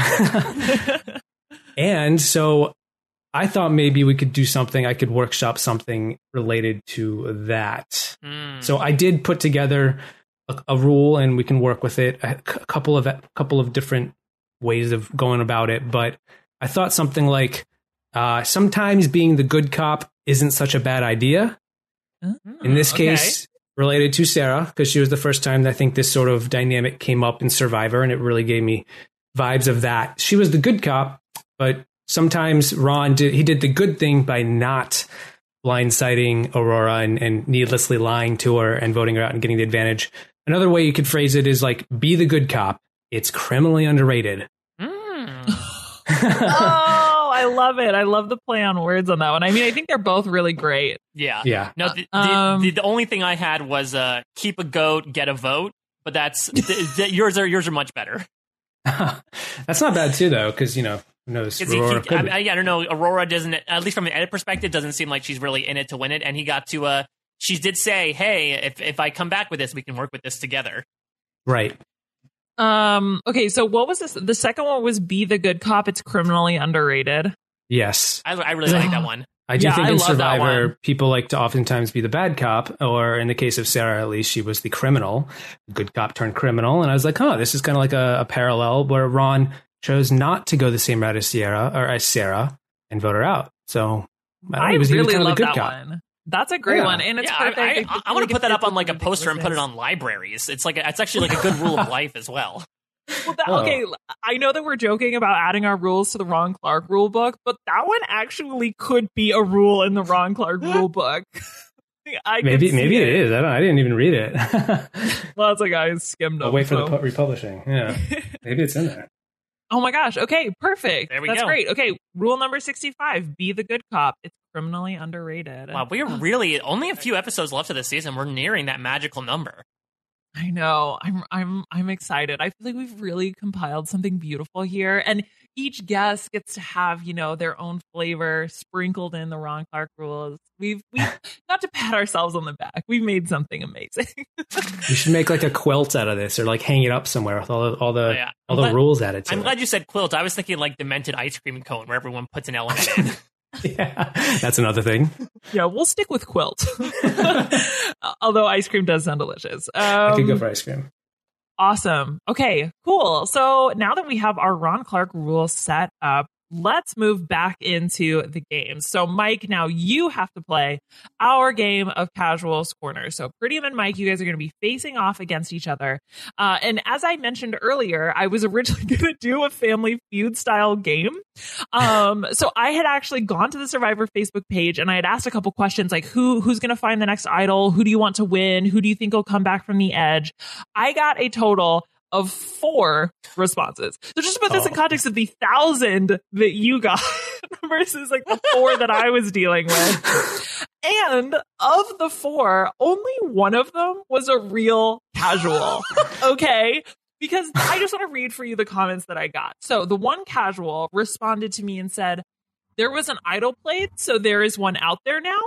And so I thought maybe we could do something. I could workshop something related to that. So I did put together a rule, and we can work with it. A couple of different ways of going about it. But I thought something like sometimes being the good cop isn't such a bad idea. In this case, related to Sarah, because she was the first time that I think this sort of dynamic came up in Survivor, and it really gave me vibes of that. She was the good cop, but sometimes Ron did the good thing by not blindsiding Aurora and needlessly lying to her and voting her out and getting the advantage. Another way you could phrase it is like, be the good cop. It's criminally underrated. Oh, I love it. I love the play on words on that one. I mean, I think they're both really great. Yeah. No, the only thing I had was keep a goat, get a vote. But that's yours are much better. That's not bad too, though, because who knows? Aurora I don't know. Aurora doesn't, at least from an edit perspective, doesn't seem like she's really in it to win it. And he got to. She did say, "Hey, if I come back with this, we can work with this together." Right. Okay. So what was this? The second one was be the good cop. It's criminally underrated. Yes. I really like that one. I do think in Survivor, people like to oftentimes be the bad cop, or in the case of Sarah, at least, she was the criminal, good cop turned criminal. And I was like, this is kind of like a parallel where Ron chose not to go the same route as Sarah and vote her out. So I really love that one. That's a great one, and it's perfect. I want to put that up on like a poster and put it on libraries. It's actually like a good rule of life as well. Okay, I know that we're joking about adding our rules to the Ron Clark rule book, but that one actually could be a rule in the Ron Clark rule book. Maybe it is. I didn't even read it. Well, that's like I skimmed. I'll wait for the republishing. Yeah, maybe it's in there. Oh my gosh. Okay, perfect. There we That's go. great. Okay, rule number 65: be the good cop. It's criminally underrated. Wow, we are really only a few episodes left of the season. We're nearing that magical number. I know. I'm excited. I feel like we've really compiled something beautiful here, and each guest gets to have their own flavor sprinkled in the Ron Clark rules. We've got to pat ourselves on the back. We've made something amazing. You should make like a quilt out of this, or like hang it up somewhere with all the rules added to it. I'm glad you said quilt. I was thinking like demented ice cream cone where everyone puts an element in. Yeah, that's another thing. Yeah, we'll stick with quilt. Although ice cream does sound delicious. I could go for ice cream. Awesome. Okay, cool. So now that we have our Ron Clark rules set up, let's move back into the games. So Mike, now you have to play our game of Casuals Corner. So Prettium and Mike, you guys are going to be facing off against each other. And as I mentioned earlier, I was originally going to do a Family Feud style game. So I had actually gone to the Survivor Facebook page and I had asked a couple questions like who's going to find the next idol? Who do you want to win? Who do you think will come back from the edge? I got a total of 4 responses. So just to put this in context of the 1,000 that you got versus like the 4 that I was dealing with. And of the 4, only one of them was a real casual. Okay. Because I just want to read for you the comments that I got. So the one casual responded to me and said, there was an idol played, so there is one out there now.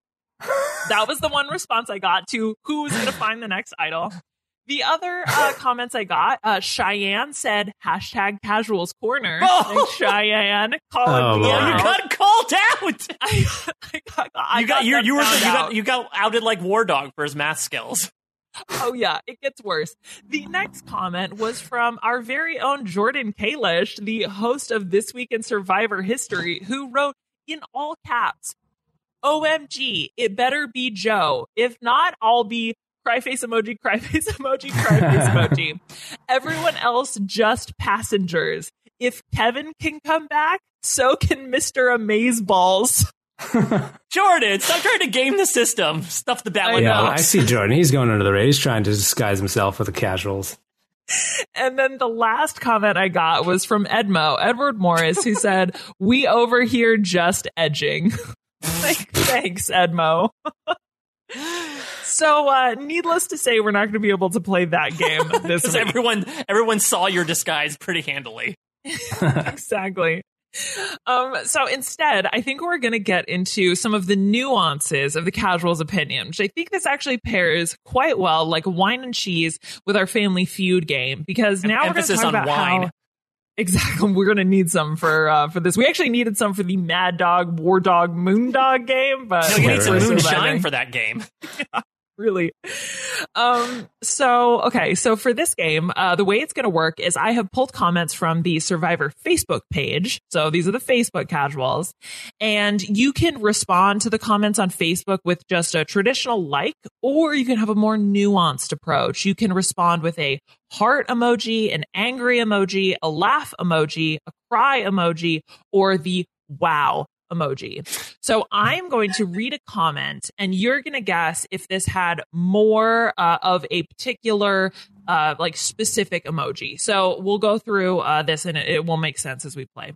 That was the one response I got to who was going to find the next idol. The other comments I got, Cheyenne said, #Casuals Corner. Oh! Cheyenne calling me out. You got called out. I got You got outed like War Dog for his math skills. Oh, yeah, it gets worse. The next comment was from our very own Jordan Kalish, the host of This Week in Survivor History, who wrote in all caps, OMG, it better be Joe. If not, I'll be cryface emoji, cryface emoji, cryface emoji. Everyone else just passengers. If Kevin can come back, so can Mr. Amazeballs. Jordan, stop trying to game the system. Stuff the ballot Yeah, box. I see Jordan. He's going under the radar. He's trying to disguise himself with the casuals. And then the last comment I got was from Edward Morris, who said, we over here just edging. Like, thanks, Edmo. So, needless to say, we're not going to be able to play that game this Because week. everyone saw your disguise pretty handily. Exactly. So instead, I think we're going to get into some of the nuances of the casual's opinion, which I think this actually pairs quite well, like wine and cheese, with our Family Feud game. Because now we're going to Emphasis talk on about wine. how exactly we're going to need some for this. We actually needed some for the Mad Dog, War Dog, Moon Dog game, but No, you need some we're moonshine surviving. for that game. Really. So for this game, the way it's going to work is I have pulled comments from the Survivor Facebook page. So these are the Facebook casuals, and you can respond to the comments on Facebook with just a traditional like, or you can have a more nuanced approach. You can respond with a heart emoji, an angry emoji, a laugh emoji, a cry emoji, or the wow emoji. So I'm going to read a comment and you're going to guess if this had more of a particular like specific emoji. So we'll go through this and it will make sense as we play.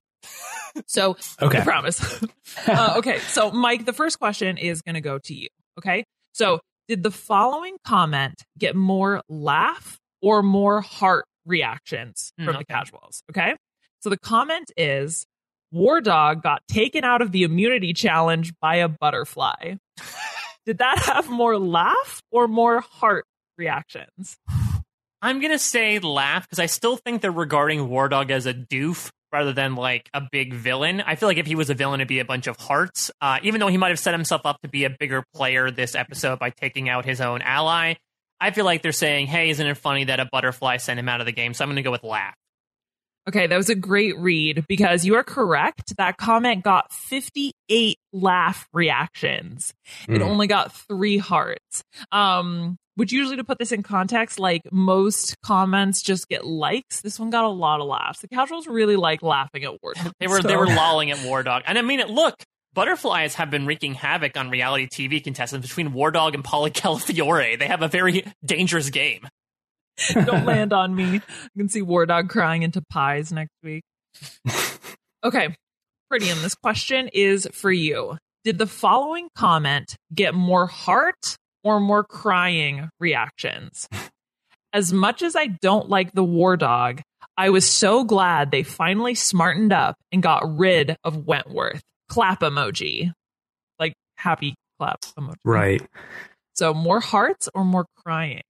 So Okay. I promise. Okay. So Mike, the first question is going to go to you. Okay. So did the following comment get more laugh or more heart reactions from the casuals? Okay. So the comment is, War Dog got taken out of the immunity challenge by a butterfly. Did that have more laugh or more heart reactions? I'm going to say laugh because I still think they're regarding War Dog as a doof rather than like a big villain. I feel like if he was a villain, it'd be a bunch of hearts. Even though he might have set himself up to be a bigger player this episode by taking out his own ally, I feel like they're saying, hey, isn't it funny that a butterfly sent him out of the game? So I'm going to go with laugh. Okay, that was a great read because you are correct. That comment got 58 laugh reactions. It only got 3 hearts. Which usually, to put this in context, like most comments just get likes. This one got a lot of laughs. The casuals really like laughing at War Dog. They were lolling at War Dog. And I mean, look, butterflies have been wreaking havoc on reality TV contestants between War Dog and Pauly Calafiore. They have a very dangerous game. Don't land on me. You can see War Dog crying into pies next week. Okay, Prettian, this question is for you. Did the following comment get more heart or more crying reactions? As much as I don't like the War Dog, I was so glad they finally smartened up and got rid of Wentworth. Clap emoji. Like happy clap emoji. Right. So more hearts or more crying?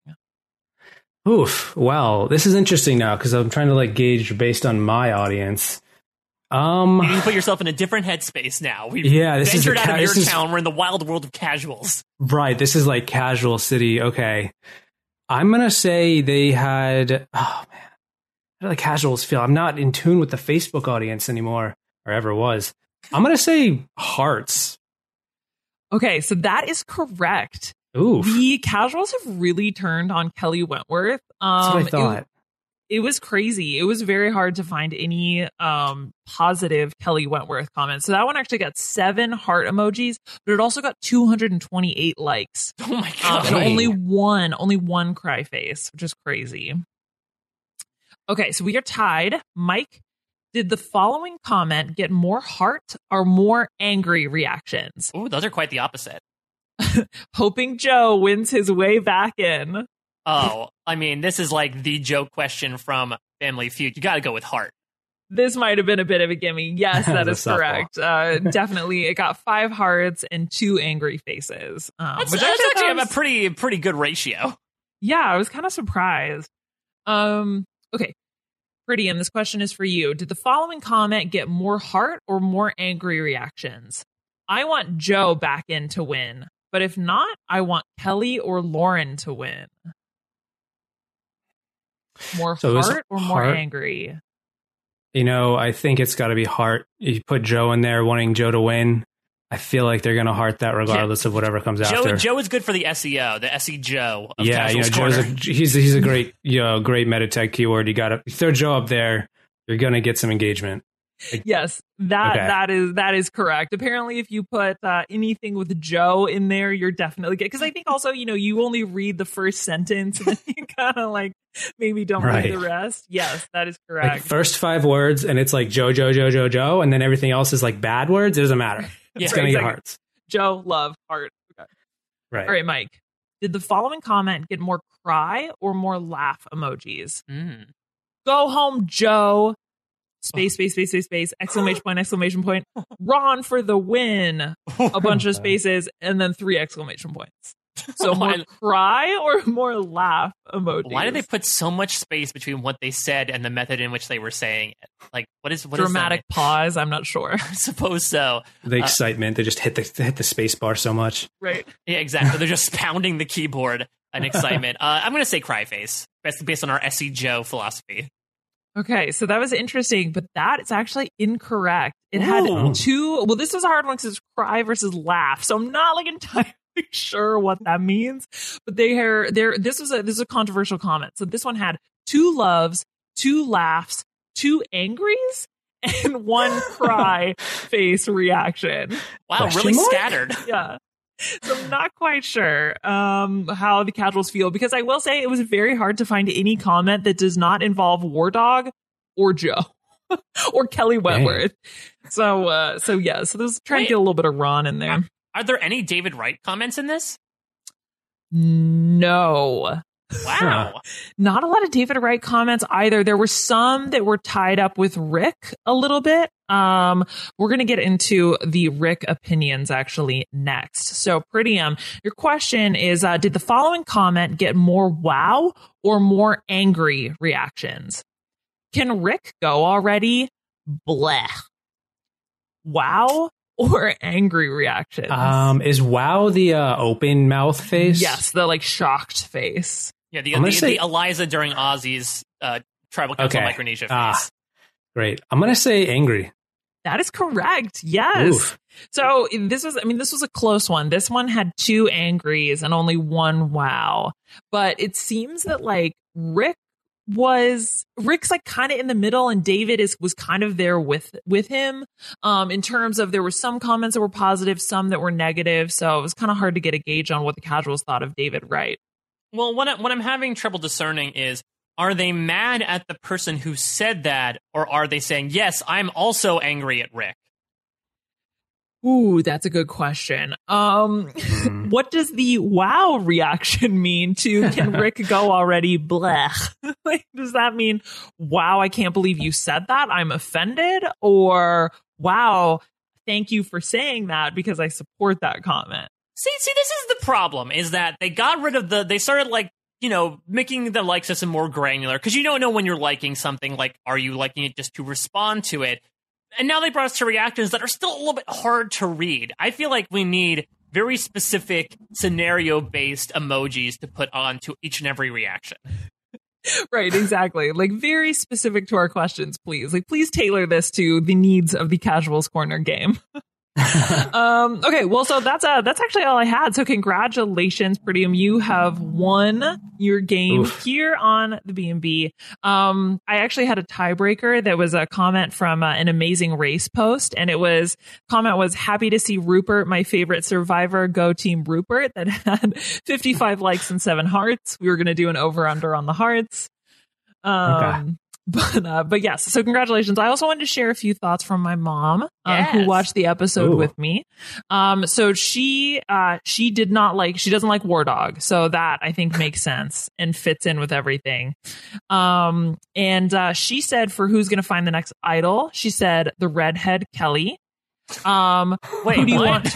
Oof. Well, this is interesting now because I'm trying to like gauge based on my audience. You can put yourself in a different headspace now. We've this is ventured out of this your is- town. We're in the wild world of casuals. Right. This is like casual city. Okay. I'm going to say they had, oh man, how do the casuals feel? I'm not in tune with the Facebook audience anymore, or ever was. I'm going to say hearts. Okay, so that is correct. Oof. The casuals have really turned on Kelly Wentworth. That's what I thought. It was crazy. It was very hard to find any positive Kelly Wentworth comments. So that one actually got 7 heart emojis, but it also got 228 likes. Oh my God. And only one cry face, which is crazy. Okay, so we are tied. Mike, did the following comment get more heart or more angry reactions? Ooh, those are quite the opposite. Hoping Joe wins his way back in. Oh, I mean, this is like the joke question from Family Feud. You got to go with heart. This might have been a bit of a gimme. Yes, that That's is a correct. Definitely, it got 5 hearts and 2 angry faces. That's Which I thought actually was- a pretty good ratio. Yeah, I was kind of surprised. Okay, Prettian, this question is for you. Did the following comment get more heart or more angry reactions? I want Joe back in to win, but if not, I want Kelly or Lauren to win. More So it was heart or more heart. angry? You know, I think it's got to be heart. You put Joe in there wanting Joe to win. I feel like they're going to heart that regardless of whatever comes after. Joe is good for the SEO, the SE Joe of Yeah, Casuals Joe's Corner. he's a great great meta tech keyword. You got to throw Joe up there. You're going to get some engagement. Yes, that is correct. Apparently, if you put anything with Joe in there, you're definitely good. Because I think also, you only read the first sentence and then you kind of like maybe don't read the rest. Yes, that is correct. Like first 5 words, and it's like Joe, and then everything else is like bad words. It doesn't matter. It's going to get hearts. Joe, love, heart. Okay. Right. All right, Mike. Did the following comment get more cry or more laugh emojis? Go home, Joe. Space, exclamation point. Ron for the win. A bunch of spaces, and then 3 exclamation points. So more cry or more laugh emojis? Why did they put so much space between what they said and the method in which they were saying it? Like, what is dramatic pause? I'm not sure. I suppose so. The excitement, they just hit the space bar so much. Right. Yeah, exactly. They're just pounding the keyboard in excitement. I'm going to say cry face, based on our SE Joe philosophy. Okay, so that was interesting, but that is actually incorrect. It had 2. Well, this is a hard one because it's cry versus laugh, so I'm not like entirely sure what that means. But this is a controversial comment. So this one had 2 loves, 2 laughs, 2 angries, and 1 cry face reaction. Wow, really scattered. Yeah. So I'm not quite sure how the casuals feel, because I will say it was very hard to find any comment that does not involve War Dog or Joe or Kelly Wentworth. So those trying to get a little bit of Ron in there. Are there any David Wright comments in this? No. Wow. Not a lot of David Wright comments either. There were some that were tied up with Rick a little bit. We're going to get into the Rick opinions actually next. So Prettium, your question is, did the following comment get more wow or more angry reactions? Can Rick go already? Blech. Wow or angry reactions? Is wow the open mouth face? Yes, the like shocked face. Yeah, the Eliza during Ozzy's Tribal Council Micronesia face. Great. I'm going to say angry. That is correct. Yes. Oof. So this was a close one. This one had 2 angries and only 1 wow. But it seems that like Rick's like kind of in the middle, and David was kind of there with him. In terms of, there were some comments that were positive, some that were negative. So it was kind of hard to get a gauge on what the casuals thought of David Wright. Well, what I'm having trouble discerning is, are they mad at the person who said that, or are they saying, yes, I'm also angry at Rick? Ooh, that's a good question. What does the wow reaction mean to can Rick go already? Blech. Like, does that mean, wow, I can't believe you said that, I'm offended? Or, wow, thank you for saying that because I support that comment? See, this is the problem, is that they got rid of they started like, making the like system more granular, because you don't know when you're liking something, like, are you liking it just to respond to it? And now they brought us to reactions that are still a little bit hard to read. I feel like we need very specific scenario-based emojis to put on to each and every reaction. Right, exactly. Like, very specific to our questions, please. Like, please tailor this to the needs of the Casuals Corner game. Okay, well, so that's actually all I had. So congratulations, Prettium. You have won your game here on the B&B. I actually had a tiebreaker that was a comment from an Amazing Race post, and comment was happy to see Rupert, my favorite survivor, go Team Rupert, that had 55 likes and 7 hearts. We were going to do an over-under on the hearts. Okay. But yes, so congratulations. I also wanted to share a few thoughts from my mom, who watched the episode with me. So she doesn't like War Dog. So that I think makes sense and fits in with everything. And she said, for who's going to find the next idol, she said the redhead Kelly. Wait, who do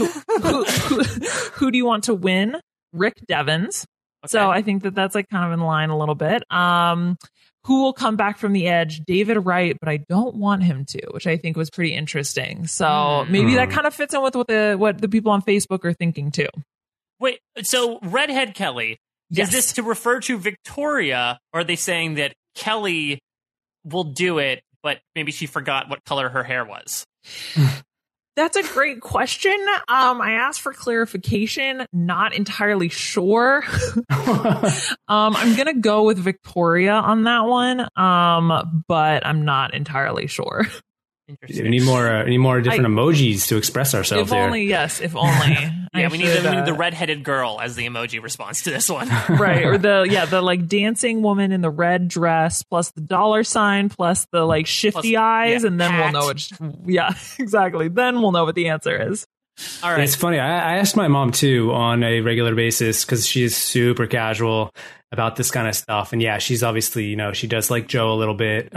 you want to win? Rick Devens. Okay. So I think that's like kind of in line a little bit. Who will come back from the edge? David Wright, but I don't want him to, which I think was pretty interesting. So maybe that kind of fits in with what the people on Facebook are thinking too. Wait, so Redhead Kelly, yes. Is this to refer to Victoria, or are they saying that Kelly will do it, but maybe she forgot what color her hair was? That's a great question. I asked for clarification. Not entirely sure. I'm going to go with Victoria on that one, but I'm not entirely sure. Interesting. We need more different emojis to express ourselves if here. only, yes, if only. Yeah, we need the redheaded girl as the emoji response to this one. Right, or the like dancing woman in the red dress plus the $sign plus the like shifty eyes, and then hat. we'll know it. Yeah, exactly. Then we'll know what the answer is. All right. It's funny. I asked my mom too on a regular basis because she is super casual about this kind of stuff, and yeah, she's obviously she does like Joe a little bit.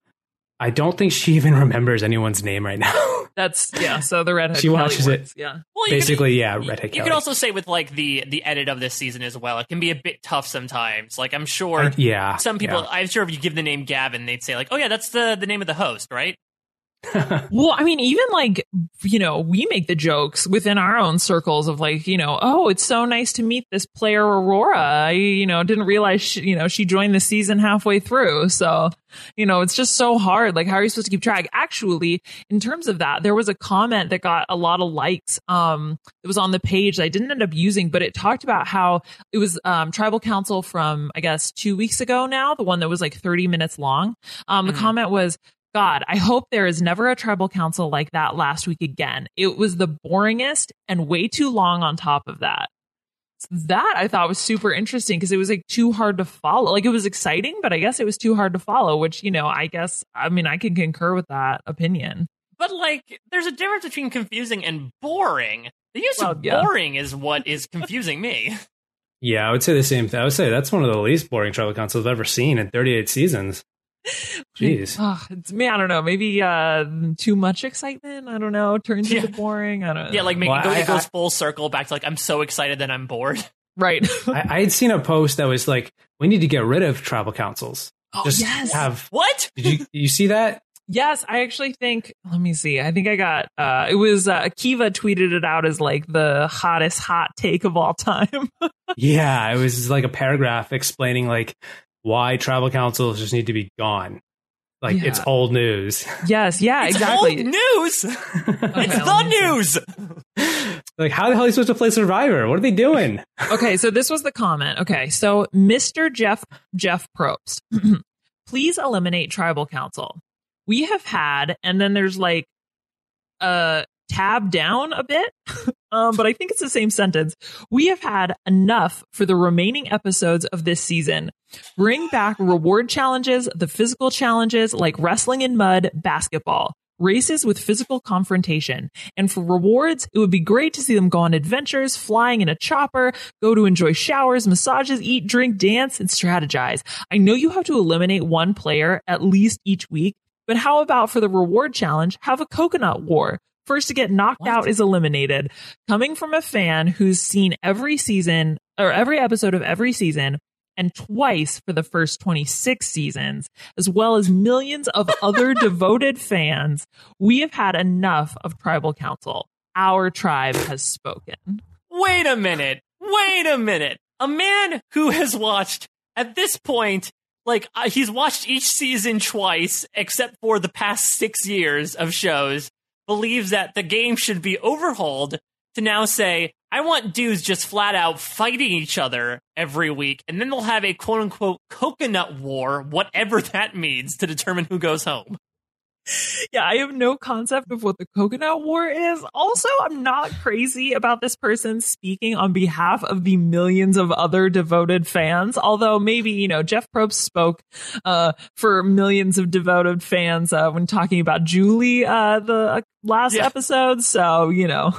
I don't think she even remembers anyone's name right now. So the redhead. She watches Kelly it. works, yeah. Well, basically, redhead You Kelly. could also say with like the edit of this season as well, it can be a bit tough sometimes. Like I'm sure some people, I'm sure if you give the name Gavin, they'd say like, oh yeah, that's the name of the host, right? Well, I mean, even like, we make the jokes within our own circles of like, oh, it's so nice to meet this player, Aurora. I, didn't realize, she joined the season halfway through. So, it's just so hard. Like, how are you supposed to keep track? Actually, in terms of that, there was a comment that got a lot of likes. It was on the page that I didn't end up using, but it talked about how it was Tribal Council from, I guess, 2 weeks ago now, the one that was like 30 minutes long. The comment was, God, I hope there is never a tribal council like that last week again. It was the boringest and way too long on top of that. That I thought was super interesting because it was like too hard to follow. Like it was exciting, but I guess it was too hard to follow, which, I can concur with that opinion. But like, there's a difference between confusing and boring. The use of boring is what is confusing me. Yeah, I would say the same thing. I would say that's one of the least boring tribal councils I've ever seen in 38 seasons. Jeez. I don't know. Maybe too much excitement. I don't know. Turns into boring. I don't know. Yeah, like it goes full circle back to like, I'm so excited that I'm bored. Right. I had seen a post that was like, we need to get rid of tribal councils. Oh, yes. What? Did you see that? Yes, I actually think, let me see. I think I got, it was, Akiva tweeted it out as like the hottest hot take of all time. Yeah, it was like a paragraph explaining like why tribal councils just need to be gone. Like it's old news. Yes, yeah, it's exactly. Old news. It's the news. Like how the hell are you supposed to play Survivor? What are they doing? Okay, so this was the comment. Okay, so Mr. Jeff Probst, please eliminate tribal council. We have had, and then there's like tab down a bit, but I think it's the same sentence. We have had enough for the remaining episodes of this season. Bring back reward challenges, the physical challenges like wrestling in mud, basketball, races with physical confrontation. And for rewards, it would be great to see them go on adventures, flying in a chopper, go to enjoy showers, massages, eat, drink, dance, and strategize. I know you have to eliminate one player at least each week, but how about for the reward challenge, have a coconut war? First to get knocked out is eliminated. Coming from a fan who's seen every season or every episode of every season and twice for the first 26 seasons, as well as millions of other devoted fans, we have had enough of tribal council. Our tribe has spoken. Wait a minute. A man who has watched, at this point, he's watched each season twice, except for the past 6 years of shows, believes that the game should be overhauled to now say, I want dudes just flat out fighting each other every week, and then they'll have a quote-unquote coconut war, whatever that means, to determine who goes home. Yeah, I have no concept of what the coconut war is. Also, I'm not crazy about this person speaking on behalf of the millions of other devoted fans. Although maybe, Jeff Probst spoke for millions of devoted fans when talking about Julie the last episode. So,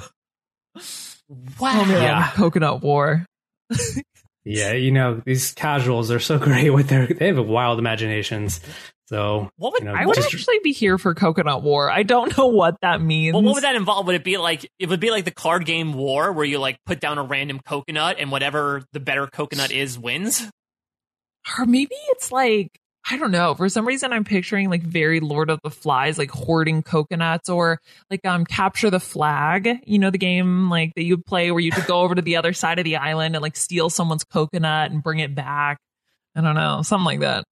Wow. Oh, man, coconut war. Yeah, these casuals are so great with they have wild imaginations. So I would actually be here for coconut war. I don't know what that means. Well, what would that involve? Would it be like the card game War, where you put down a random coconut and whatever the better coconut is wins? Or maybe it's I don't know. For some reason, I'm picturing very Lord of the Flies, hoarding coconuts, or Capture the Flag. The game that you would play where you could go over to the other side of the island and steal someone's coconut and bring it back. I don't know, something like that.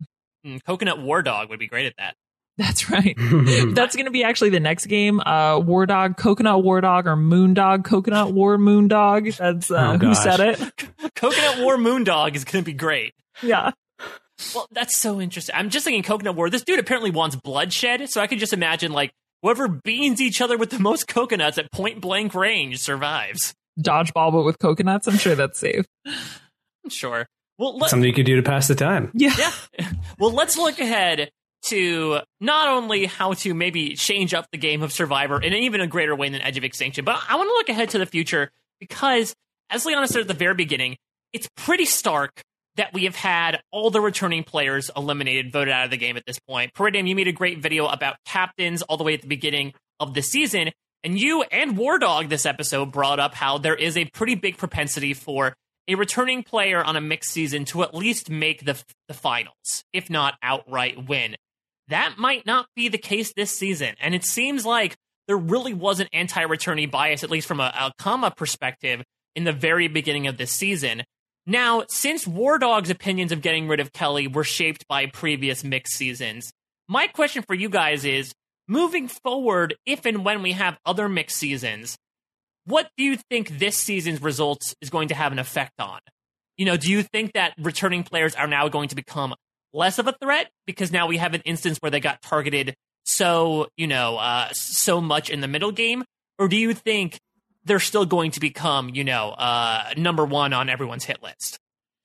Coconut War Dog would be great at that. That's right. That's going to be actually the next game. War Dog, Coconut War Dog, or Moon Dog, Coconut War Moon Dog. That's who said it. Coconut War Moon Dog is going to be great. Yeah. Well, that's so interesting. I'm just thinking Coconut War. This dude apparently wants bloodshed, so I could just imagine, like, whoever beans each other with the most coconuts at point blank range survives. Dodgeball, but with coconuts. I'm sure that's safe. I'm sure. Well, something you could do to pass the time. Yeah. Well, let's look ahead to not only how to maybe change up the game of Survivor in an even a greater way than Edge of Extinction, but I want to look ahead to the future because, as Liana said at the very beginning, it's pretty stark that we have had all the returning players eliminated, voted out of the game at this point. Peridium, you made a great video about captains all the way at the beginning of the season, and you and War Dog this episode brought up how there is a pretty big propensity for a returning player on a mixed season to at least make the finals, if not outright win. That might not be the case this season, and it seems like there really was an anti-returnee bias, at least from a comma perspective, in the very beginning of this season. Now, since War Dog's opinions of getting rid of Kelly were shaped by previous mixed seasons, my question for you guys is, moving forward, if and when we have other mixed seasons, what do you think this season's results is going to have an effect on? You know, do you think that returning players are now going to become less of a threat because now we have an instance where they got targeted so much in the middle game? Or do you think they're still going to become, number one on everyone's hit list?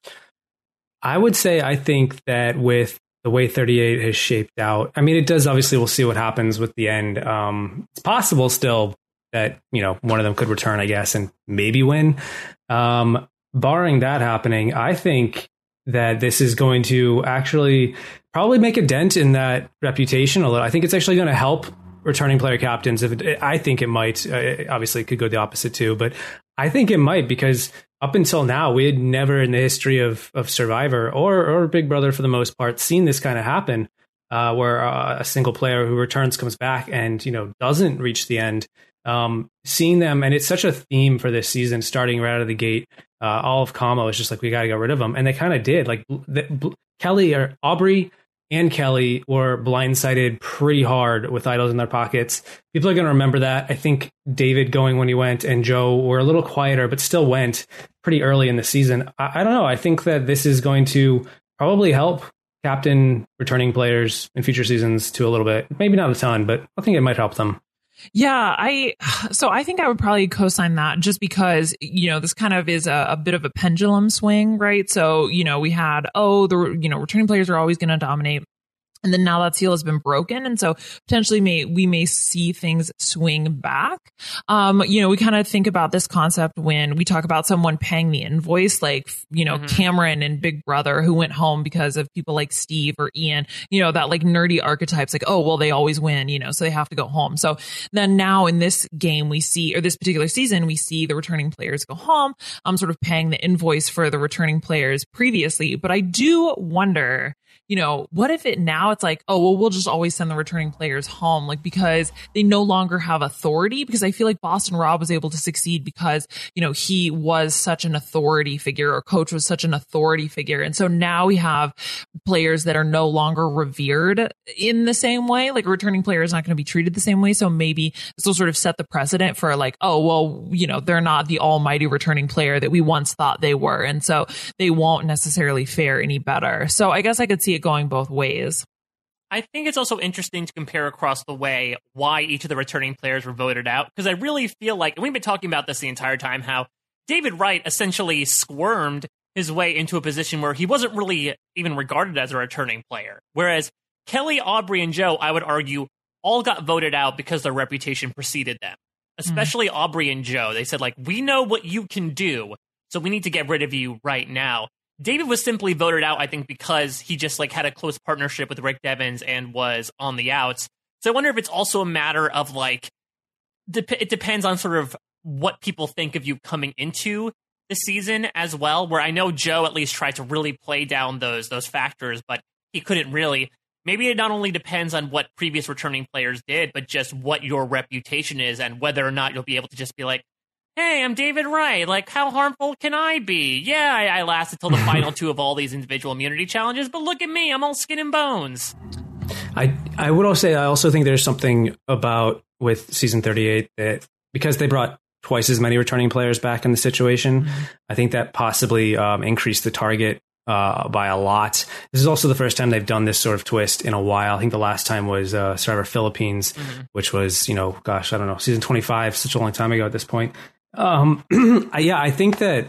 I would say I think that with the way 38 has shaped out, I mean, it does obviously, we'll see what happens with the end. It's possible still that, one of them could return, I guess, and maybe win. Barring that happening, I think that this is going to actually probably make a dent in that reputation a little. I think it's actually going to help returning player captains. I think it might. Obviously, it could go the opposite too, but I think it might, because up until now, we had never in the history of Survivor or Big Brother, for the most part, seen this kind of happen, where a single player who returns comes back and doesn't reach the end. Seeing them, and it's such a theme for this season, starting right out of the gate. All of Kamo is just like, we got to get rid of them, and they kind of did. Like Aubrey and Kelly were blindsided pretty hard with idols in their pockets. People are going to remember that. I think David going when he went and Joe were a little quieter, but still went pretty early in the season. I don't know. I think that this is going to probably help captain returning players in future seasons to a little bit. Maybe not a ton, but I think it might help them. Yeah, I think I would probably co-sign that, just because, this kind of is a bit of a pendulum swing, right? So, we had, returning players are always going to dominate. And then now that seal has been broken. And so potentially we may see things swing back. We kind of think about this concept when we talk about someone paying the invoice, like, Cameron and Big Brother, who went home because of people like Steve or Ian, that like nerdy archetypes, like, oh, well, they always win, so they have to go home. So then now in this game we see, or this particular season, we see the returning players go home, sort of paying the invoice for the returning players previously. But I do wonder, what if it's like, oh, well, we'll just always send the returning players home, like, because they no longer have authority? Because I feel like Boston Rob was able to succeed because, he was such an authority figure, or Coach was such an authority figure. And so now we have players that are no longer revered in the same way. Like, a returning player is not going to be treated the same way. So maybe this will sort of set the precedent for like, oh, well, they're not the almighty returning player that we once thought they were. And so they won't necessarily fare any better. So I guess I could see it going both ways. I think it's also interesting to compare across the way why each of the returning players were voted out, because I really feel like, and we've been talking about this the entire time, how David Wright essentially squirmed his way into a position where he wasn't really even regarded as a returning player. Whereas Kelly, Aubrey, and Joe, I would argue, all got voted out because their reputation preceded them. Especially Aubrey and Joe. They said, like, we know what you can do, so we need to get rid of you right now. David was simply voted out, I think, because he just like had a close partnership with Rick Devens and was on the outs. So I wonder if it's also a matter of like, it depends on sort of what people think of you coming into the season as well, where I know Joe at least tried to really play down those factors, but he couldn't really. Maybe it not only depends on what previous returning players did, but just what your reputation is and whether or not you'll be able to just be like, hey, I'm David Wright. Like, how harmful can I be? Yeah, I lasted till the final 2 of all these individual immunity challenges, but look at me. I'm all skin and bones. I would also say I also think there's something about with season 38 that because they brought twice as many returning players back in the situation, I think that possibly increased the target by a lot. This is also the first time they've done this sort of twist in a while. I think the last time was Survivor Philippines, which was, I don't know, season 25, such a long time ago at this point. I think that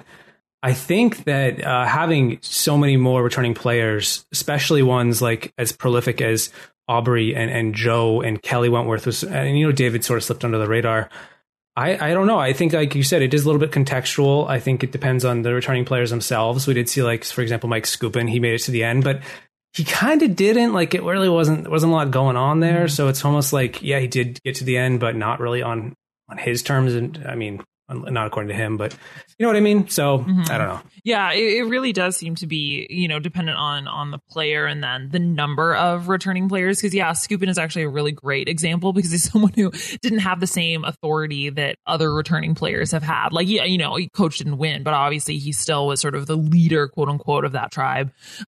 having so many more returning players, especially ones like as prolific as Aubrey and Joe and Kelly Wentworth was, and David sort of slipped under the radar. I don't know. I think, like you said, it is a little bit contextual. I think it depends on the returning players themselves. We did see, like, for example, Mike Skupin, he made it to the end, but he kind of didn't. Like, it really wasn't a lot going on there. So it's almost like, yeah, he did get to the end, but not really on his terms. And I mean, not according to him, but you know what I mean? So I don't know. Yeah, it really does seem to be, dependent on the player and then the number of returning players. Because, yeah, Skupin is actually a really great example because he's someone who didn't have the same authority that other returning players have had. Like, yeah, he coach didn't win, but obviously he still was sort of the leader, quote unquote, of that tribe.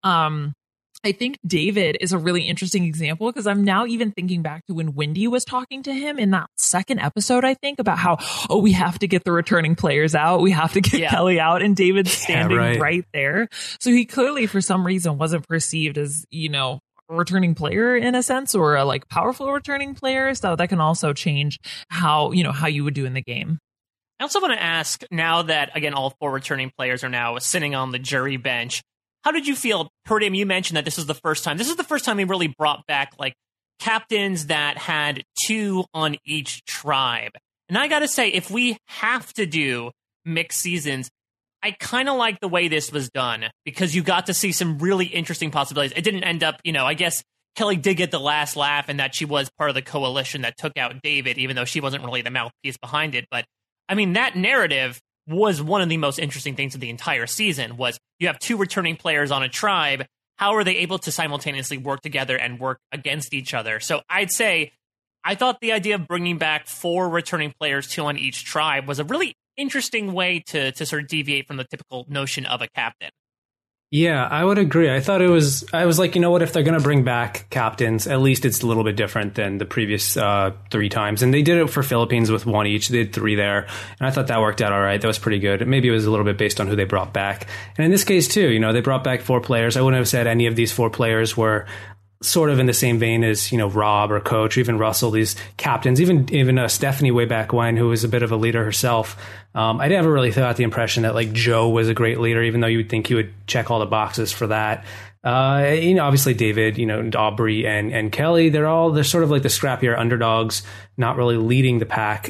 I think David is a really interesting example because I'm now even thinking back to when Wendy was talking to him in that second episode, I think, about how, we have to get the returning players out. We have to get Kelly out. And David's standing right there. So he clearly, for some reason, wasn't perceived as, a returning player in a sense, or a like powerful returning player. So that can also change how you would do in the game. I also want to ask, now that, again, all 4 returning players are now sitting on the jury bench, how did you feel, Purdim? You mentioned that this is the first time they really brought back like captains that had 2 on each tribe. And I got to say, if we have to do mixed seasons, I kind of like the way this was done because you got to see some really interesting possibilities. It didn't end up, I guess Kelly did get the last laugh and that she was part of the coalition that took out David, even though she wasn't really the mouthpiece behind it. But I mean, that narrative was one of the most interesting things of the entire season. Was you have 2 returning players on a tribe. How are they able to simultaneously work together and work against each other? So I'd say I thought the idea of bringing back 4 returning players, 2 on each tribe, was a really interesting way to sort of deviate from the typical notion of a captain. Yeah, I would agree. I was like, if they're going to bring back captains, at least it's a little bit different than the previous 3 times. And they did it for Philippines with 1 each. They did 3 there. And I thought that worked out all right. That was pretty good. Maybe it was a little bit based on who they brought back. And in this case, too, they brought back 4 players. I wouldn't have said any of these 4 players were sort of in the same vein as, Rob or Coach, or even Russell, these captains, even Stephanie way back when, who was a bit of a leader herself. I never really thought the impression that like Joe was a great leader, even though you would think he would check all the boxes for that. Obviously David, Aubrey and Kelly, they're sort of like the scrappier underdogs, not really leading the pack.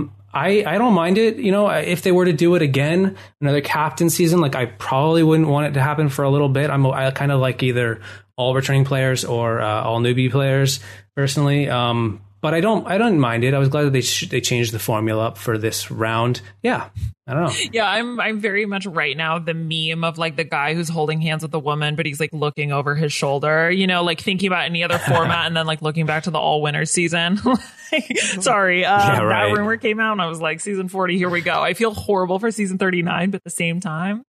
I don't mind it. If they were to do it again, another captain season, like I probably wouldn't want it to happen for a little bit. I kind of like either all returning players or all newbie players personally. But I don't mind it. I was glad that they changed the formula up for this round. Yeah, I don't know. Yeah, I'm very much right now the meme of like the guy who's holding hands with the woman, but he's like looking over his shoulder, like thinking about any other format and then like looking back to the all winners season. Sorry, that rumor came out and I was like, season 40, here we go. I feel horrible for season 39, but at the same time,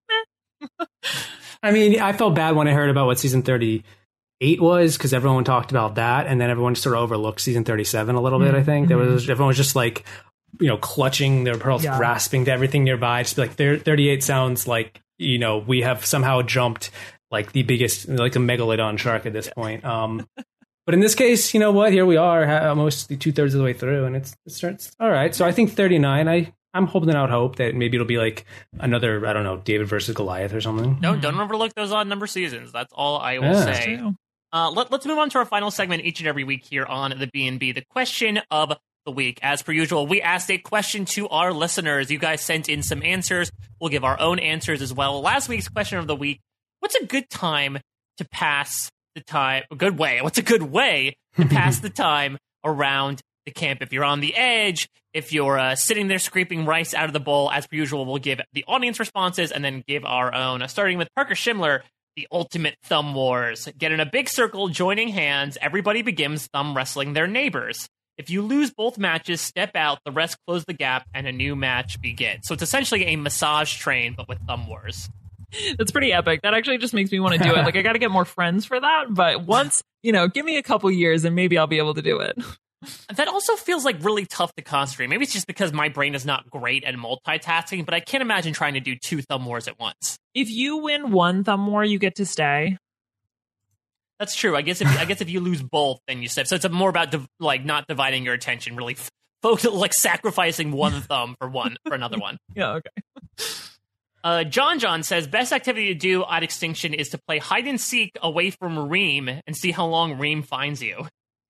I mean, I felt bad when I heard about what season 38 was because everyone talked about that, and then everyone sort of overlooked season 37 a little bit. I think everyone was just like, clutching their pearls, grasping to everything nearby. Just be like, 38 sounds like we have somehow jumped like the biggest, like a megalodon shark at this point. But in this case, you know what? Here we are, almost 2/3 of the way through, and it starts all right. So I think 39. I'm holding out hope that maybe it'll be like another, I don't know, David versus Goliath or something. No, don't overlook those odd number seasons. That's all I will say. Let's move on to our final segment each and every week here on the B&B, the question of the week. As per usual, we asked a question to our listeners. You guys sent in some answers. We'll give our own answers as well. Last week's question of the week: what's a good time to pass the time? What's a good way to pass the time around the camp? If you're on the edge, if you're sitting there scraping rice out of the bowl, as per usual, we'll give the audience responses and then give our own. Starting with Parker Schimler, the ultimate thumb wars. Get in a big circle, joining hands. Everybody begins thumb wrestling their neighbors. If you lose both matches, step out, the rest close the gap, and a new match begins. So it's essentially a massage train, but with Thumb Wars. That's pretty epic. That actually just makes me want to do it. Like, I got to get more friends for that. But once, give me a couple years and maybe I'll be able to do it. That also feels like really tough to concentrate. Maybe it's just because my brain is not great at multitasking, but I can't imagine trying to do 2 Thumb Wars at once. If you win one Thumb War, you get to stay. That's true. I guess if you lose both, then you step. So it's more about not dividing your attention, really sacrificing one thumb for another one. Yeah, okay. John says best activity to do at Extinction is to play hide and seek away from Reem and see how long Reem finds you.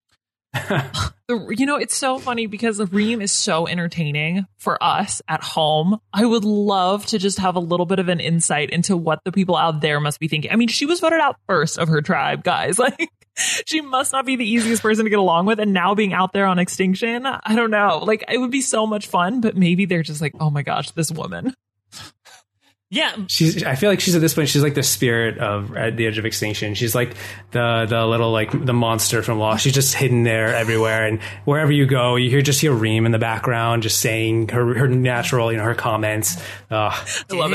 It's so funny because the Reem is so entertaining for us at home. I would love to just have a little bit of an insight into what the people out there must be thinking. I mean, she was voted out first of her tribe, guys. Like, she must not be the easiest person to get along with. And now being out there on Extinction, I don't know. Like, it would be so much fun, but maybe they're just like, oh my gosh, this woman. Yeah, I feel like she's at this point. She's like the spirit of At the Edge of Extinction. She's like the little the monster from Lost. She's just hidden there everywhere, and wherever you go, you just hear Reem in the background, just saying her natural, her comments. I love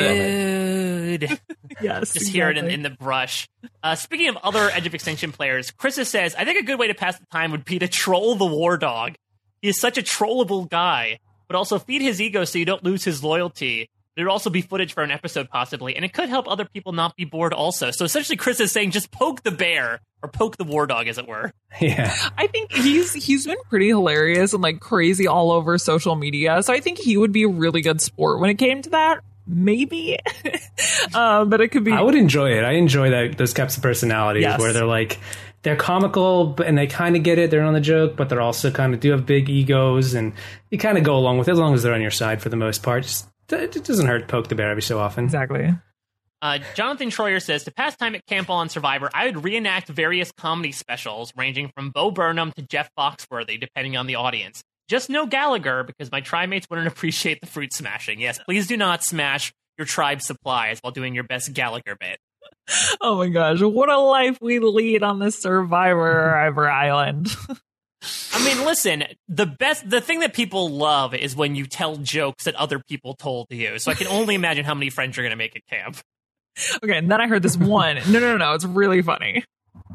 it. Yes, just hear it in the brush. Speaking of other Edge of Extinction players, Krista says, I think a good way to pass the time would be to troll the War Dog. He is such a trollable guy, but also feed his ego so you don't lose his loyalty. There would also be footage for an episode, possibly, and it could help other people not be bored also. So essentially, Chris is saying just poke the bear, or poke the War Dog, as it were. Yeah. I think he's been pretty hilarious and crazy all over social media, so I think he would be a really good sport when it came to that. Maybe. But it could be... I would enjoy it. I enjoy those types of personalities where they're comical and they kind of get it. They're on the joke, but they're also kind of do have big egos, and you kind of go along with it as long as they're on your side for the most part. It doesn't hurt to poke the bear every so often. Exactly. Jonathan Troyer says, to pass time at Camp on Survivor, I would reenact various comedy specials ranging from Bo Burnham to Jeff Foxworthy, depending on the audience. Just no Gallagher, because my tribe mates wouldn't appreciate the fruit smashing. Yes, please do not smash your tribe's supplies while doing your best Gallagher bit. Oh my gosh, what a life we lead on this Survivor Island. I mean, listen, the thing that people love is when you tell jokes that other people told you. So I can only imagine how many friends you're going to make at camp. Okay, and then I heard this one. No, it's really funny.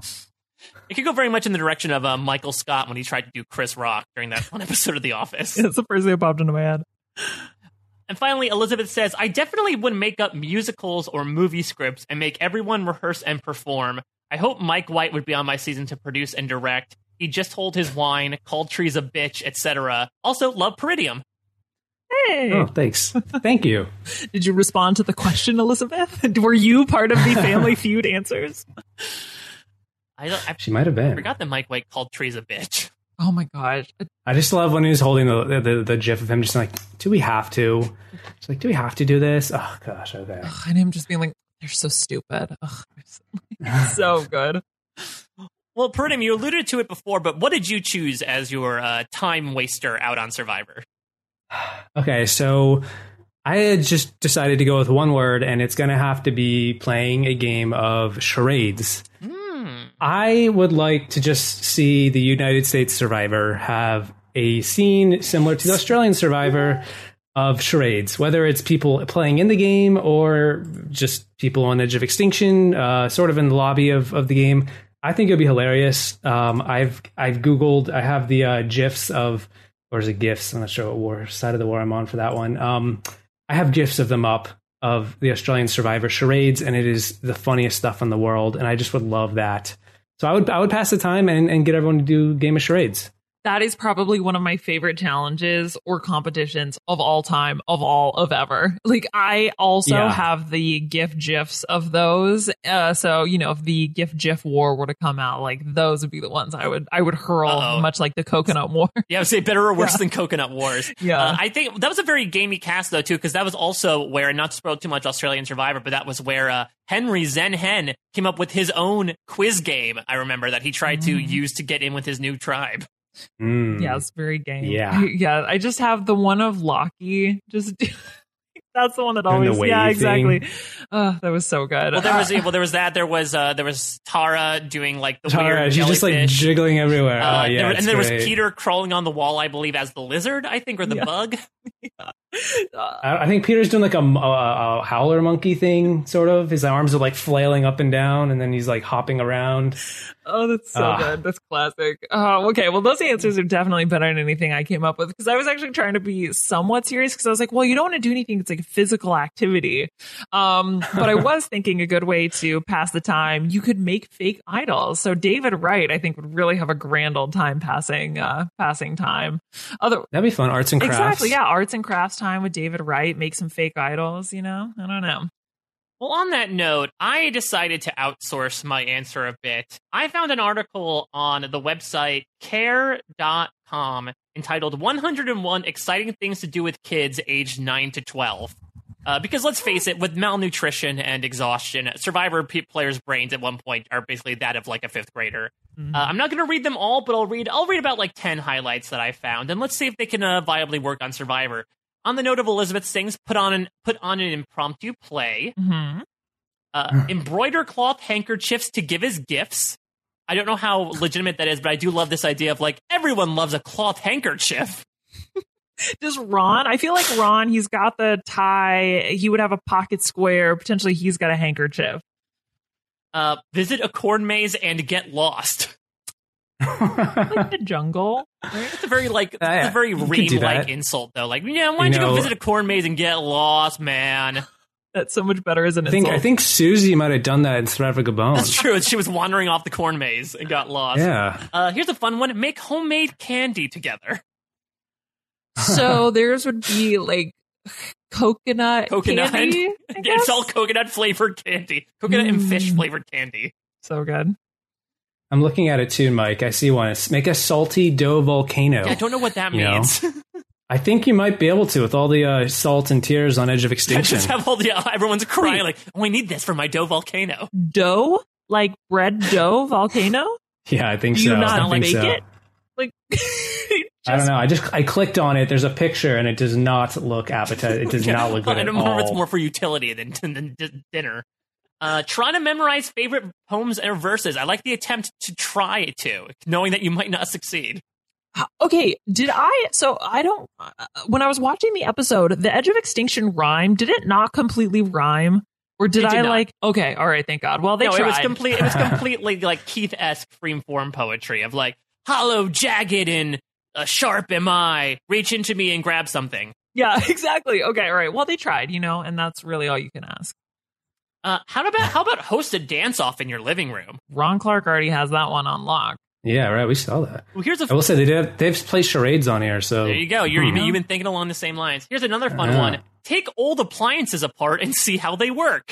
It could go very much in the direction of Michael Scott when he tried to do Chris Rock during that one episode of The Office. That's the first thing that popped into my head. And finally, Elizabeth says, I definitely would make up musicals or movie scripts and make everyone rehearse and perform. I hope Mike White would be on my season to produce and direct. He just hold his wine, called trees a bitch, etc. Also, love Peridium. Hey. Oh, thanks. Thank you. Did you respond to the question, Elizabeth? Were you part of the Family Feud answers? She might have been. I forgot that Mike White called trees a bitch. Oh my gosh. I just love when he was holding the gif of him just like, do we have to? It's like, do we have to do this? Oh gosh, okay. And him just being like, they're so stupid. So good. Well, Peridium, you alluded to it before, but what did you choose as your time waster out on Survivor? Okay, so I had just decided to go with one word, and it's going to have to be playing a game of charades. I would like to just see the United States Survivor have a scene similar to the Australian Survivor of charades, whether it's people playing in the game or just people on the edge of extinction, sort of in the lobby of the game. I think it'd be hilarious. I've Googled, I have the GIFs of, or is it GIFs? I'm not sure what side of the war I'm on for that one. I have GIFs of them up of the Australian Survivor charades, and it is the funniest stuff in the world. And I just would love that. So I would pass the time and get everyone to do a game of charades. That is probably one of my favorite challenges or competitions of all time, of ever. Like, I also have the GIFs of those. So, if the GIF war were to come out, like, those would be the ones I would hurl, much like the Coconut War. Yeah, I would say better or worse than Coconut Wars. Yeah. I think that was a very gamey cast, though, too, because that was also where, not to spoil too much Australian Survivor, but that was where Henry Zen Hen came up with his own quiz game, I remember, that he tried to use to get in with his new tribe. Yeah, it's very game. Yeah. I just have the one of Lockie. That's the one that Doing the always, wave yeah, exactly. thing. That was so good. Well, there was that. There was Tara doing like the Tara, weird she's just like jellyfish. jiggling everywhere. And there was great. Peter crawling on the wall, I believe, as the lizard, I think, or the bug. I think Peter's doing like a howler monkey thing, sort of. His arms are like flailing up and down, and then he's like hopping around. Oh, that's so good. That's classic. Okay, well, those answers are definitely better than anything I came up with, because I was actually trying to be somewhat serious, because I was like, well, you don't want to do anything that's like a physical activity. But I was thinking a good way to pass the time, you could make fake idols. So David Wright, I think, would really have a grand old time passing time. That'd be fun. Arts and crafts. Exactly, yeah. Arts and crafts time with David Wright. Make some fake idols, I don't know. Well, on that note, I decided to outsource my answer a bit. I found an article on the website care.com entitled 101 Exciting Things to Do with Kids Aged 9 to 12. Because let's face it, with malnutrition and exhaustion, Survivor players' brains at one point are basically that of like a fifth grader. Mm-hmm. I'm not going to read them all, but I'll read about like 10 highlights that I found, and let's see if they can viably work on Survivor. On the note of Elizabeth Sings, put on an impromptu play. Mm-hmm. Embroider cloth handkerchiefs to give as gifts. I don't know how legitimate that is, but I do love this idea of like everyone loves a cloth handkerchief. Does Ron? I feel like Ron, he's got the tie. He would have a pocket square. Potentially, he's got a handkerchief. Visit a corn maze and get lost. Like the jungle. It's a very Reed-like insult, though. Like, yeah, why don't you go visit a corn maze and get lost, man? That's so much better as an insult. I think Susie might have done that in Survivor Gabon. That's true. She was wandering off the corn maze and got lost. Yeah. Here's a fun one. Make homemade candy together. So theirs would be like coconut candy. It's all coconut flavored candy. Coconut and fish flavored candy. So good. I'm looking at it too, Mike. I see one. Make a salty dough volcano. Yeah, I don't know what that means. I think you might be able to with all the salt and tears on Edge of Extinction. Just have everyone's crying like, oh, I need this for my dough volcano. Dough? Like bread dough volcano? Yeah, I think Do so. you not I think make so. it? Like, I don't know. I clicked on it. There's a picture, and it does not look appetizing. It does not look good at all. I don't know if it's more for utility than dinner. Try to memorize favorite poems or verses. I like the attempt to try to, knowing that you might not succeed. Okay, when I was watching the episode, the Edge of Extinction rhyme, did it not completely rhyme? Or did I not. okay, all right, thank God. Well, they tried. It was completely like Keith-esque free-form poetry of like, hollow, jagged, and sharp am I. Reach into me and grab something. Yeah, exactly. Okay, all right. Well, they tried, and that's really all you can ask. How about host a dance-off in your living room? Ron Clark already has that one on lock. Yeah, right. We saw that. Well, I will say they've played charades on here, so there you go. You've been thinking along the same lines. Here's another fun one. Take old appliances apart and see how they work.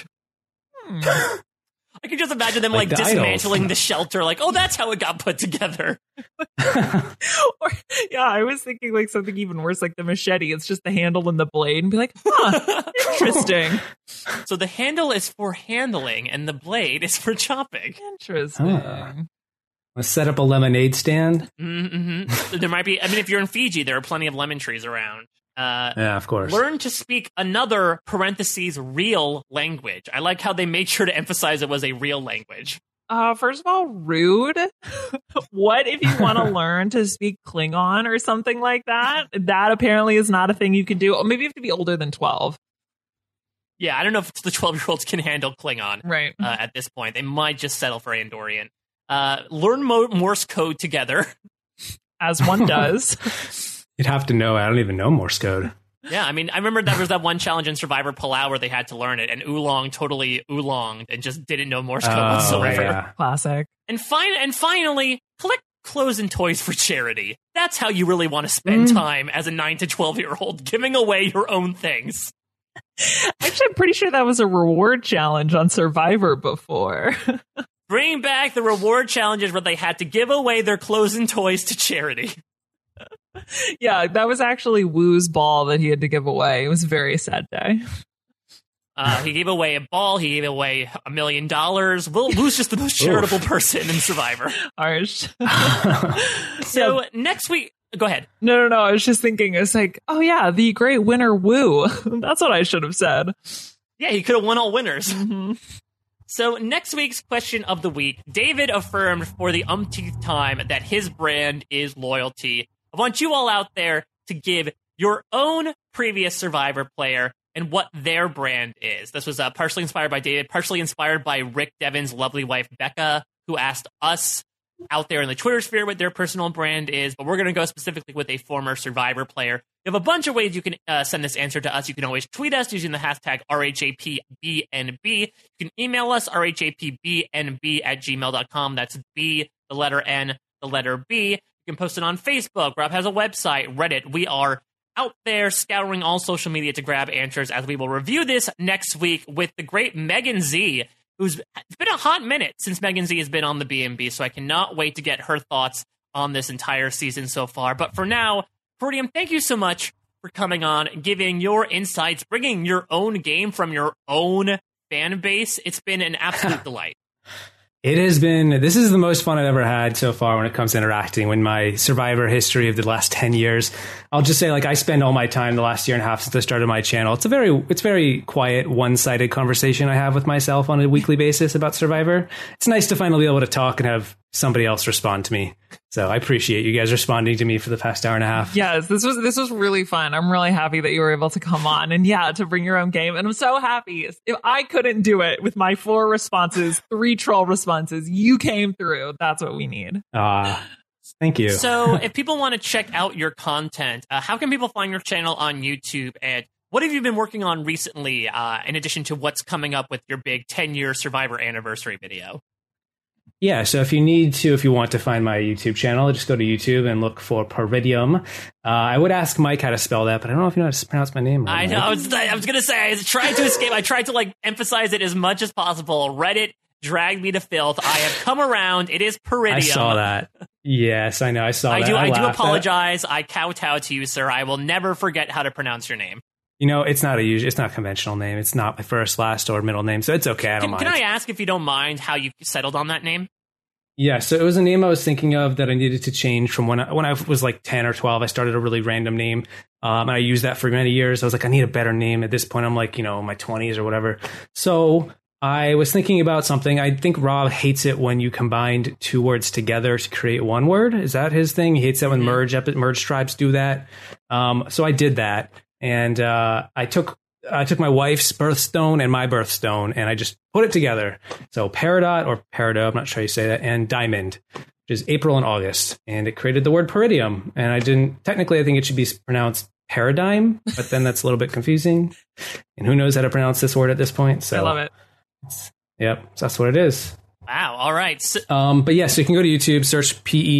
I can just imagine them like dismantling the shelter, like, oh, that's how it got put together. I was thinking like something even worse, like the machete. It's just the handle and the blade, and be like, interesting. So the handle is for handling, and the blade is for chopping. Interesting. Let's set up a lemonade stand. Mm-hmm. There might be. I mean, if you're in Fiji, there are plenty of lemon trees around. Yeah, of course. Learn to speak another real language. I like how they made sure to emphasize it was a real language. First of all, rude. What if you want to learn to speak Klingon or something like that? That apparently is not a thing you can do. Or maybe you have to be older than 12. Yeah, I don't know if the 12-year-olds can handle Klingon. Right. At this point, they might just settle for Andorian. Learn Morse code together. As one does. You'd have to know. I don't even know Morse code. Yeah, I mean, I remember there was that one challenge in Survivor Palau where they had to learn it, and Oolong totally oolonged and just didn't know Morse code whatsoever. Yeah. Classic. And finally, collect clothes and toys for charity. That's how you really want to spend time as a 9 to 12-year-old, giving away your own things. Actually, I'm pretty sure that was a reward challenge on Survivor before. Bring back the reward challenges where they had to give away their clothes and toys to charity. Yeah, that was actually Woo's ball that he had to give away. It was a very sad day. He gave away a ball. He gave away $1 million. Woo's just the most charitable person in Survivor. Harsh. So next week, Go ahead. No. I was just thinking, it's like, oh yeah, the great winner Woo. That's what I should have said. Yeah, he could have won all winners. Mm-hmm. So next week's question of the week, David affirmed for the umpteenth time that his brand is loyalty. I want you all out there to give your own previous Survivor player and what their brand is. This was partially inspired by David, partially inspired by Rick Devin's lovely wife, Becca, who asked us out there in the Twitter sphere what their personal brand is, but we're going to go specifically with a former Survivor player. You have a bunch of ways you can send this answer to us. You can always tweet us using the hashtag RHAPBNB. You can email us, RHAPBNB@gmail.com. That's B, the letter N, the letter B. You can post it on Facebook. Rob has a website, Reddit. We are out there scouring all social media to grab answers as we will review this next week with the great Megan Z, it's been a hot minute since Megan Z has been on the B&B, so I cannot wait to get her thoughts on this entire season so far. But for now, Peridium, thank you so much for coming on, giving your insights, bringing your own game from your own fan base. It's been an absolute delight. This is the most fun I've ever had so far when it comes to interacting with my Survivor history of the last 10 years. I'll just say, I spend all my time the last year and a half since I started my channel. It's very quiet, one-sided conversation I have with myself on a weekly basis about Survivor. It's nice to finally be able to talk and have somebody else respond to me. So I appreciate you guys responding to me for the past hour and a half. Yes, this was really fun. I'm really happy that you were able to come on and to bring your own game. And I'm so happy. If I couldn't do it with my 4 responses, 3 troll responses, you came through. That's what we need. Thank you. So if people want to check out your content, how can people find your channel on YouTube? And what have you been working on recently, in addition to what's coming up with your big 10-year Survivor anniversary video? Yeah, so if you want to find my YouTube channel, just go to YouTube and look for Peridium. I would ask Mike how to spell that, but I don't know if you know how to pronounce my name. I know. I was going to say, I tried to escape. I tried to emphasize it as much as possible. Reddit dragged me to filth. I have come around. It is Peridium. I saw that. Yes, I know. I saw that. I do apologize. I kowtow to you, sir. I will never forget how to pronounce your name. It's not a conventional name. It's not my first, last, or middle name, so it's okay. I don't mind. Can I ask, if you don't mind, how you settled on that name? Yeah, so it was a name I was thinking of that I needed to change from when I was 10 or 12. I started a really random name, and I used that for many years. I was like, I need a better name. At this point, I'm in my 20s or whatever. So I was thinking about something. I think Rob hates it when you combine 2 words together to create one word. Is that his thing? He hates it when merge tribes do that. So I did that. And I took my wife's birthstone and my birthstone, and I just put it together. So Peridot, or Peridot, I'm not sure how you say that, and Diamond, which is April and August. And it created the word Peridium. And I think it should be pronounced paradigm, but then that's a little bit confusing. And who knows how to pronounce this word at this point? So I love it. Yep, so that's what it is. Wow, all right. So but yeah, so you can go to YouTube, search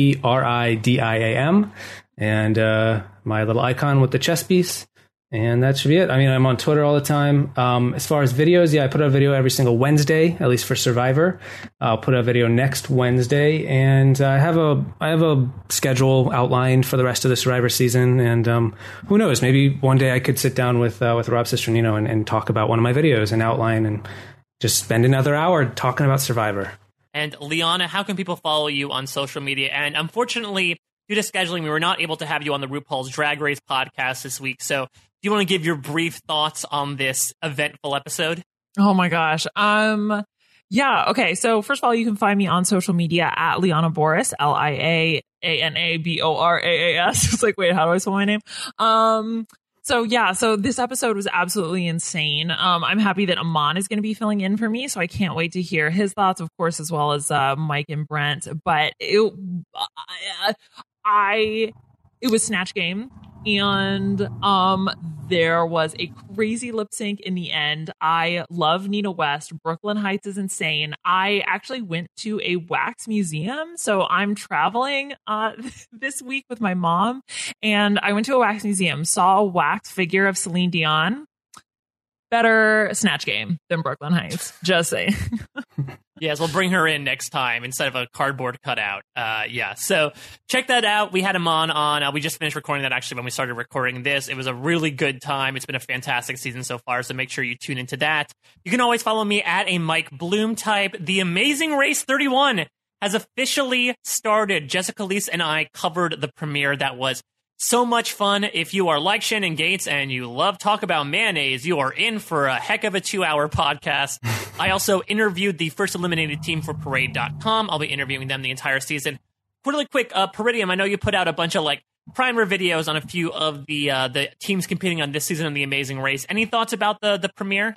Peridiam, and my little icon with the chess piece. And that should be it. I'm on Twitter all the time. As far as videos, I put out a video every single Wednesday, at least for Survivor. I'll put out a video next Wednesday, and I have a schedule outlined for the rest of the Survivor season. And who knows? Maybe one day I could sit down with Rob Cisternino and talk about one of my videos and outline and just spend another hour talking about Survivor. And Liana, how can people follow you on social media? And unfortunately, due to scheduling, we were not able to have you on the RuPaul's Drag Race podcast this week. So do you want to give your brief thoughts on this eventful episode? Oh my gosh. Yeah. Okay. So first of all, you can find me on social media at Liana Boras, LianaBoraas. It's like, wait, how do I spell my name? So this episode was absolutely insane. I'm happy that Aman is going to be filling in for me, so I can't wait to hear his thoughts, of course, as well as Mike and Brent. But it was Snatch Game, and there was a crazy lip sync in the end. I love Nina West. Brooklyn Heights is insane. I actually went to a wax museum, so I'm traveling this week with my mom, and I went to a wax museum, saw a wax figure of Celine Dion. Better Snatch Game than Brooklyn Heights. Just saying. Yes, we'll bring her in next time instead of a cardboard cutout. So check that out. We had him on. We just finished recording that actually when we started recording this. It was a really good time. It's been a fantastic season so far, so make sure you tune into that. You can always follow me at a Mike Bloom type. The Amazing Race 31 has officially started. Jessica Leese and I covered the premiere. That was so much fun. If you are like Shannon Gates and you love talk about mayonnaise, you are in for a heck of a 2-hour podcast. I also interviewed the first eliminated team for Parade.com. I'll be interviewing them the entire season. Really quick, Peridium, I know you put out a bunch of like primer videos on a few of the teams competing on this season of The Amazing Race. Any thoughts about the premiere?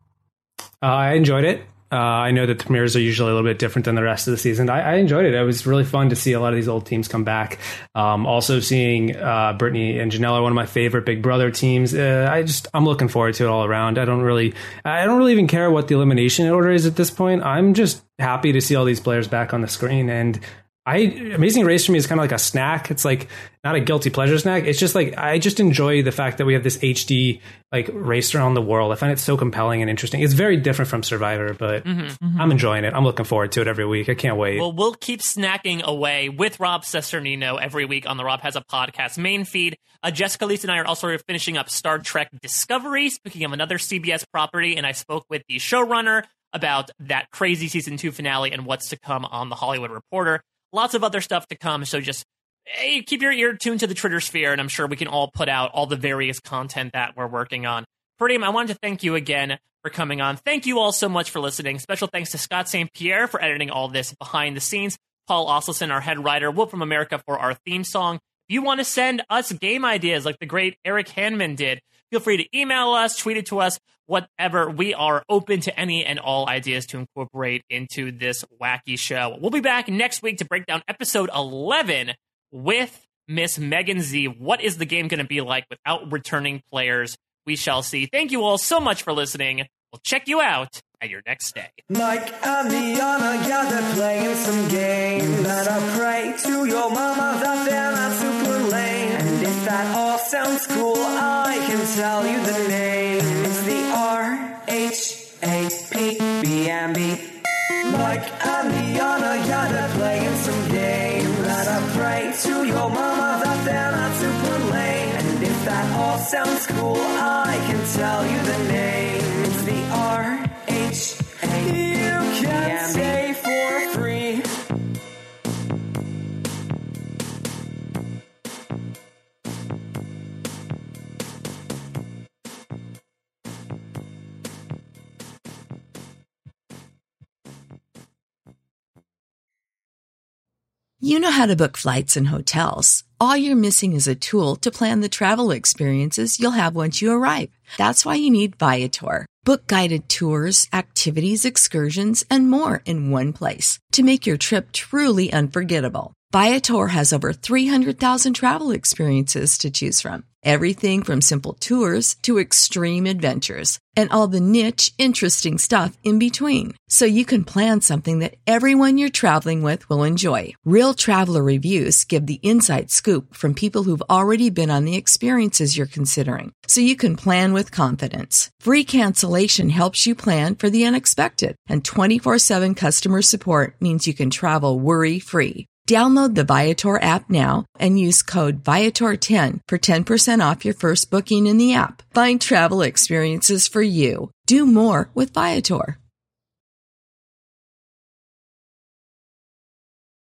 I enjoyed it. I know that the premieres are usually a little bit different than the rest of the season. I enjoyed it. It was really fun to see a lot of these old teams come back. Also seeing Brittany and Janelle are one of my favorite Big Brother teams. I'm looking forward to it all around. I don't really even care what the elimination order is at this point. I'm just happy to see all these players back on the screen. And Amazing Race for me is kind of like a snack. It's like not a guilty pleasure snack. It's just like I just enjoy the fact that we have this HD like race around the world. I find it so compelling and interesting. It's very different from Survivor, but I'm enjoying it. I'm looking forward to it every week. I can't wait. Well, we'll keep snacking away with Rob Cesternino every week on the Rob Has a Podcast main feed. Jessica Leese and I are also finishing up Star Trek Discovery, speaking of another CBS property, and I spoke with the showrunner about that crazy season 2 finale and what's to come on The Hollywood Reporter. Lots of other stuff to come, so just keep your ear tuned to the Twitter sphere, and I'm sure we can all put out all the various content that we're working on. Peridium, I wanted to thank you again for coming on. Thank you all so much for listening. Special thanks to Scott St. Pierre for editing all this behind the scenes, Paul Osselson, our head writer, Wolf from America for our theme song. If you want to send us game ideas like the great Eric Hanman did, feel free to email us, tweet it to us, whatever. We are open to any and all ideas to incorporate into this wacky show. We'll be back next week to break down episode 11 with Miss Megan Z. What is the game going to be like without returning players? We shall see. Thank you all so much for listening. We'll check you out at your next stay. Mike and Liana gather playing some games, and I pray to your mama that they're not super lame. And if that all sounds cool, I can tell you the name. It's the RHAPBNB. Mike and Liana gather playing some games, and I pray to your mama that they're not super lame. And if that all sounds cool, I can tell you the name. It's the RHAPBNB. You can stay for free. You know how to book flights and hotels. All you're missing is a tool to plan the travel experiences you'll have once you arrive. That's why you need Viator. Book guided tours, activities, excursions, and more in one place to make your trip truly unforgettable. Viator has over 300,000 travel experiences to choose from. Everything from simple tours to extreme adventures and all the niche, interesting stuff in between. So you can plan something that everyone you're traveling with will enjoy. Real traveler reviews give the inside scoop from people who've already been on the experiences you're considering. So you can plan with confidence. Free cancellation helps you plan for the unexpected. And 24/7 customer support means you can travel worry-free. Download the Viator app now and use code Viator10 for 10% off your first booking in the app. Find travel experiences for you. Do more with Viator.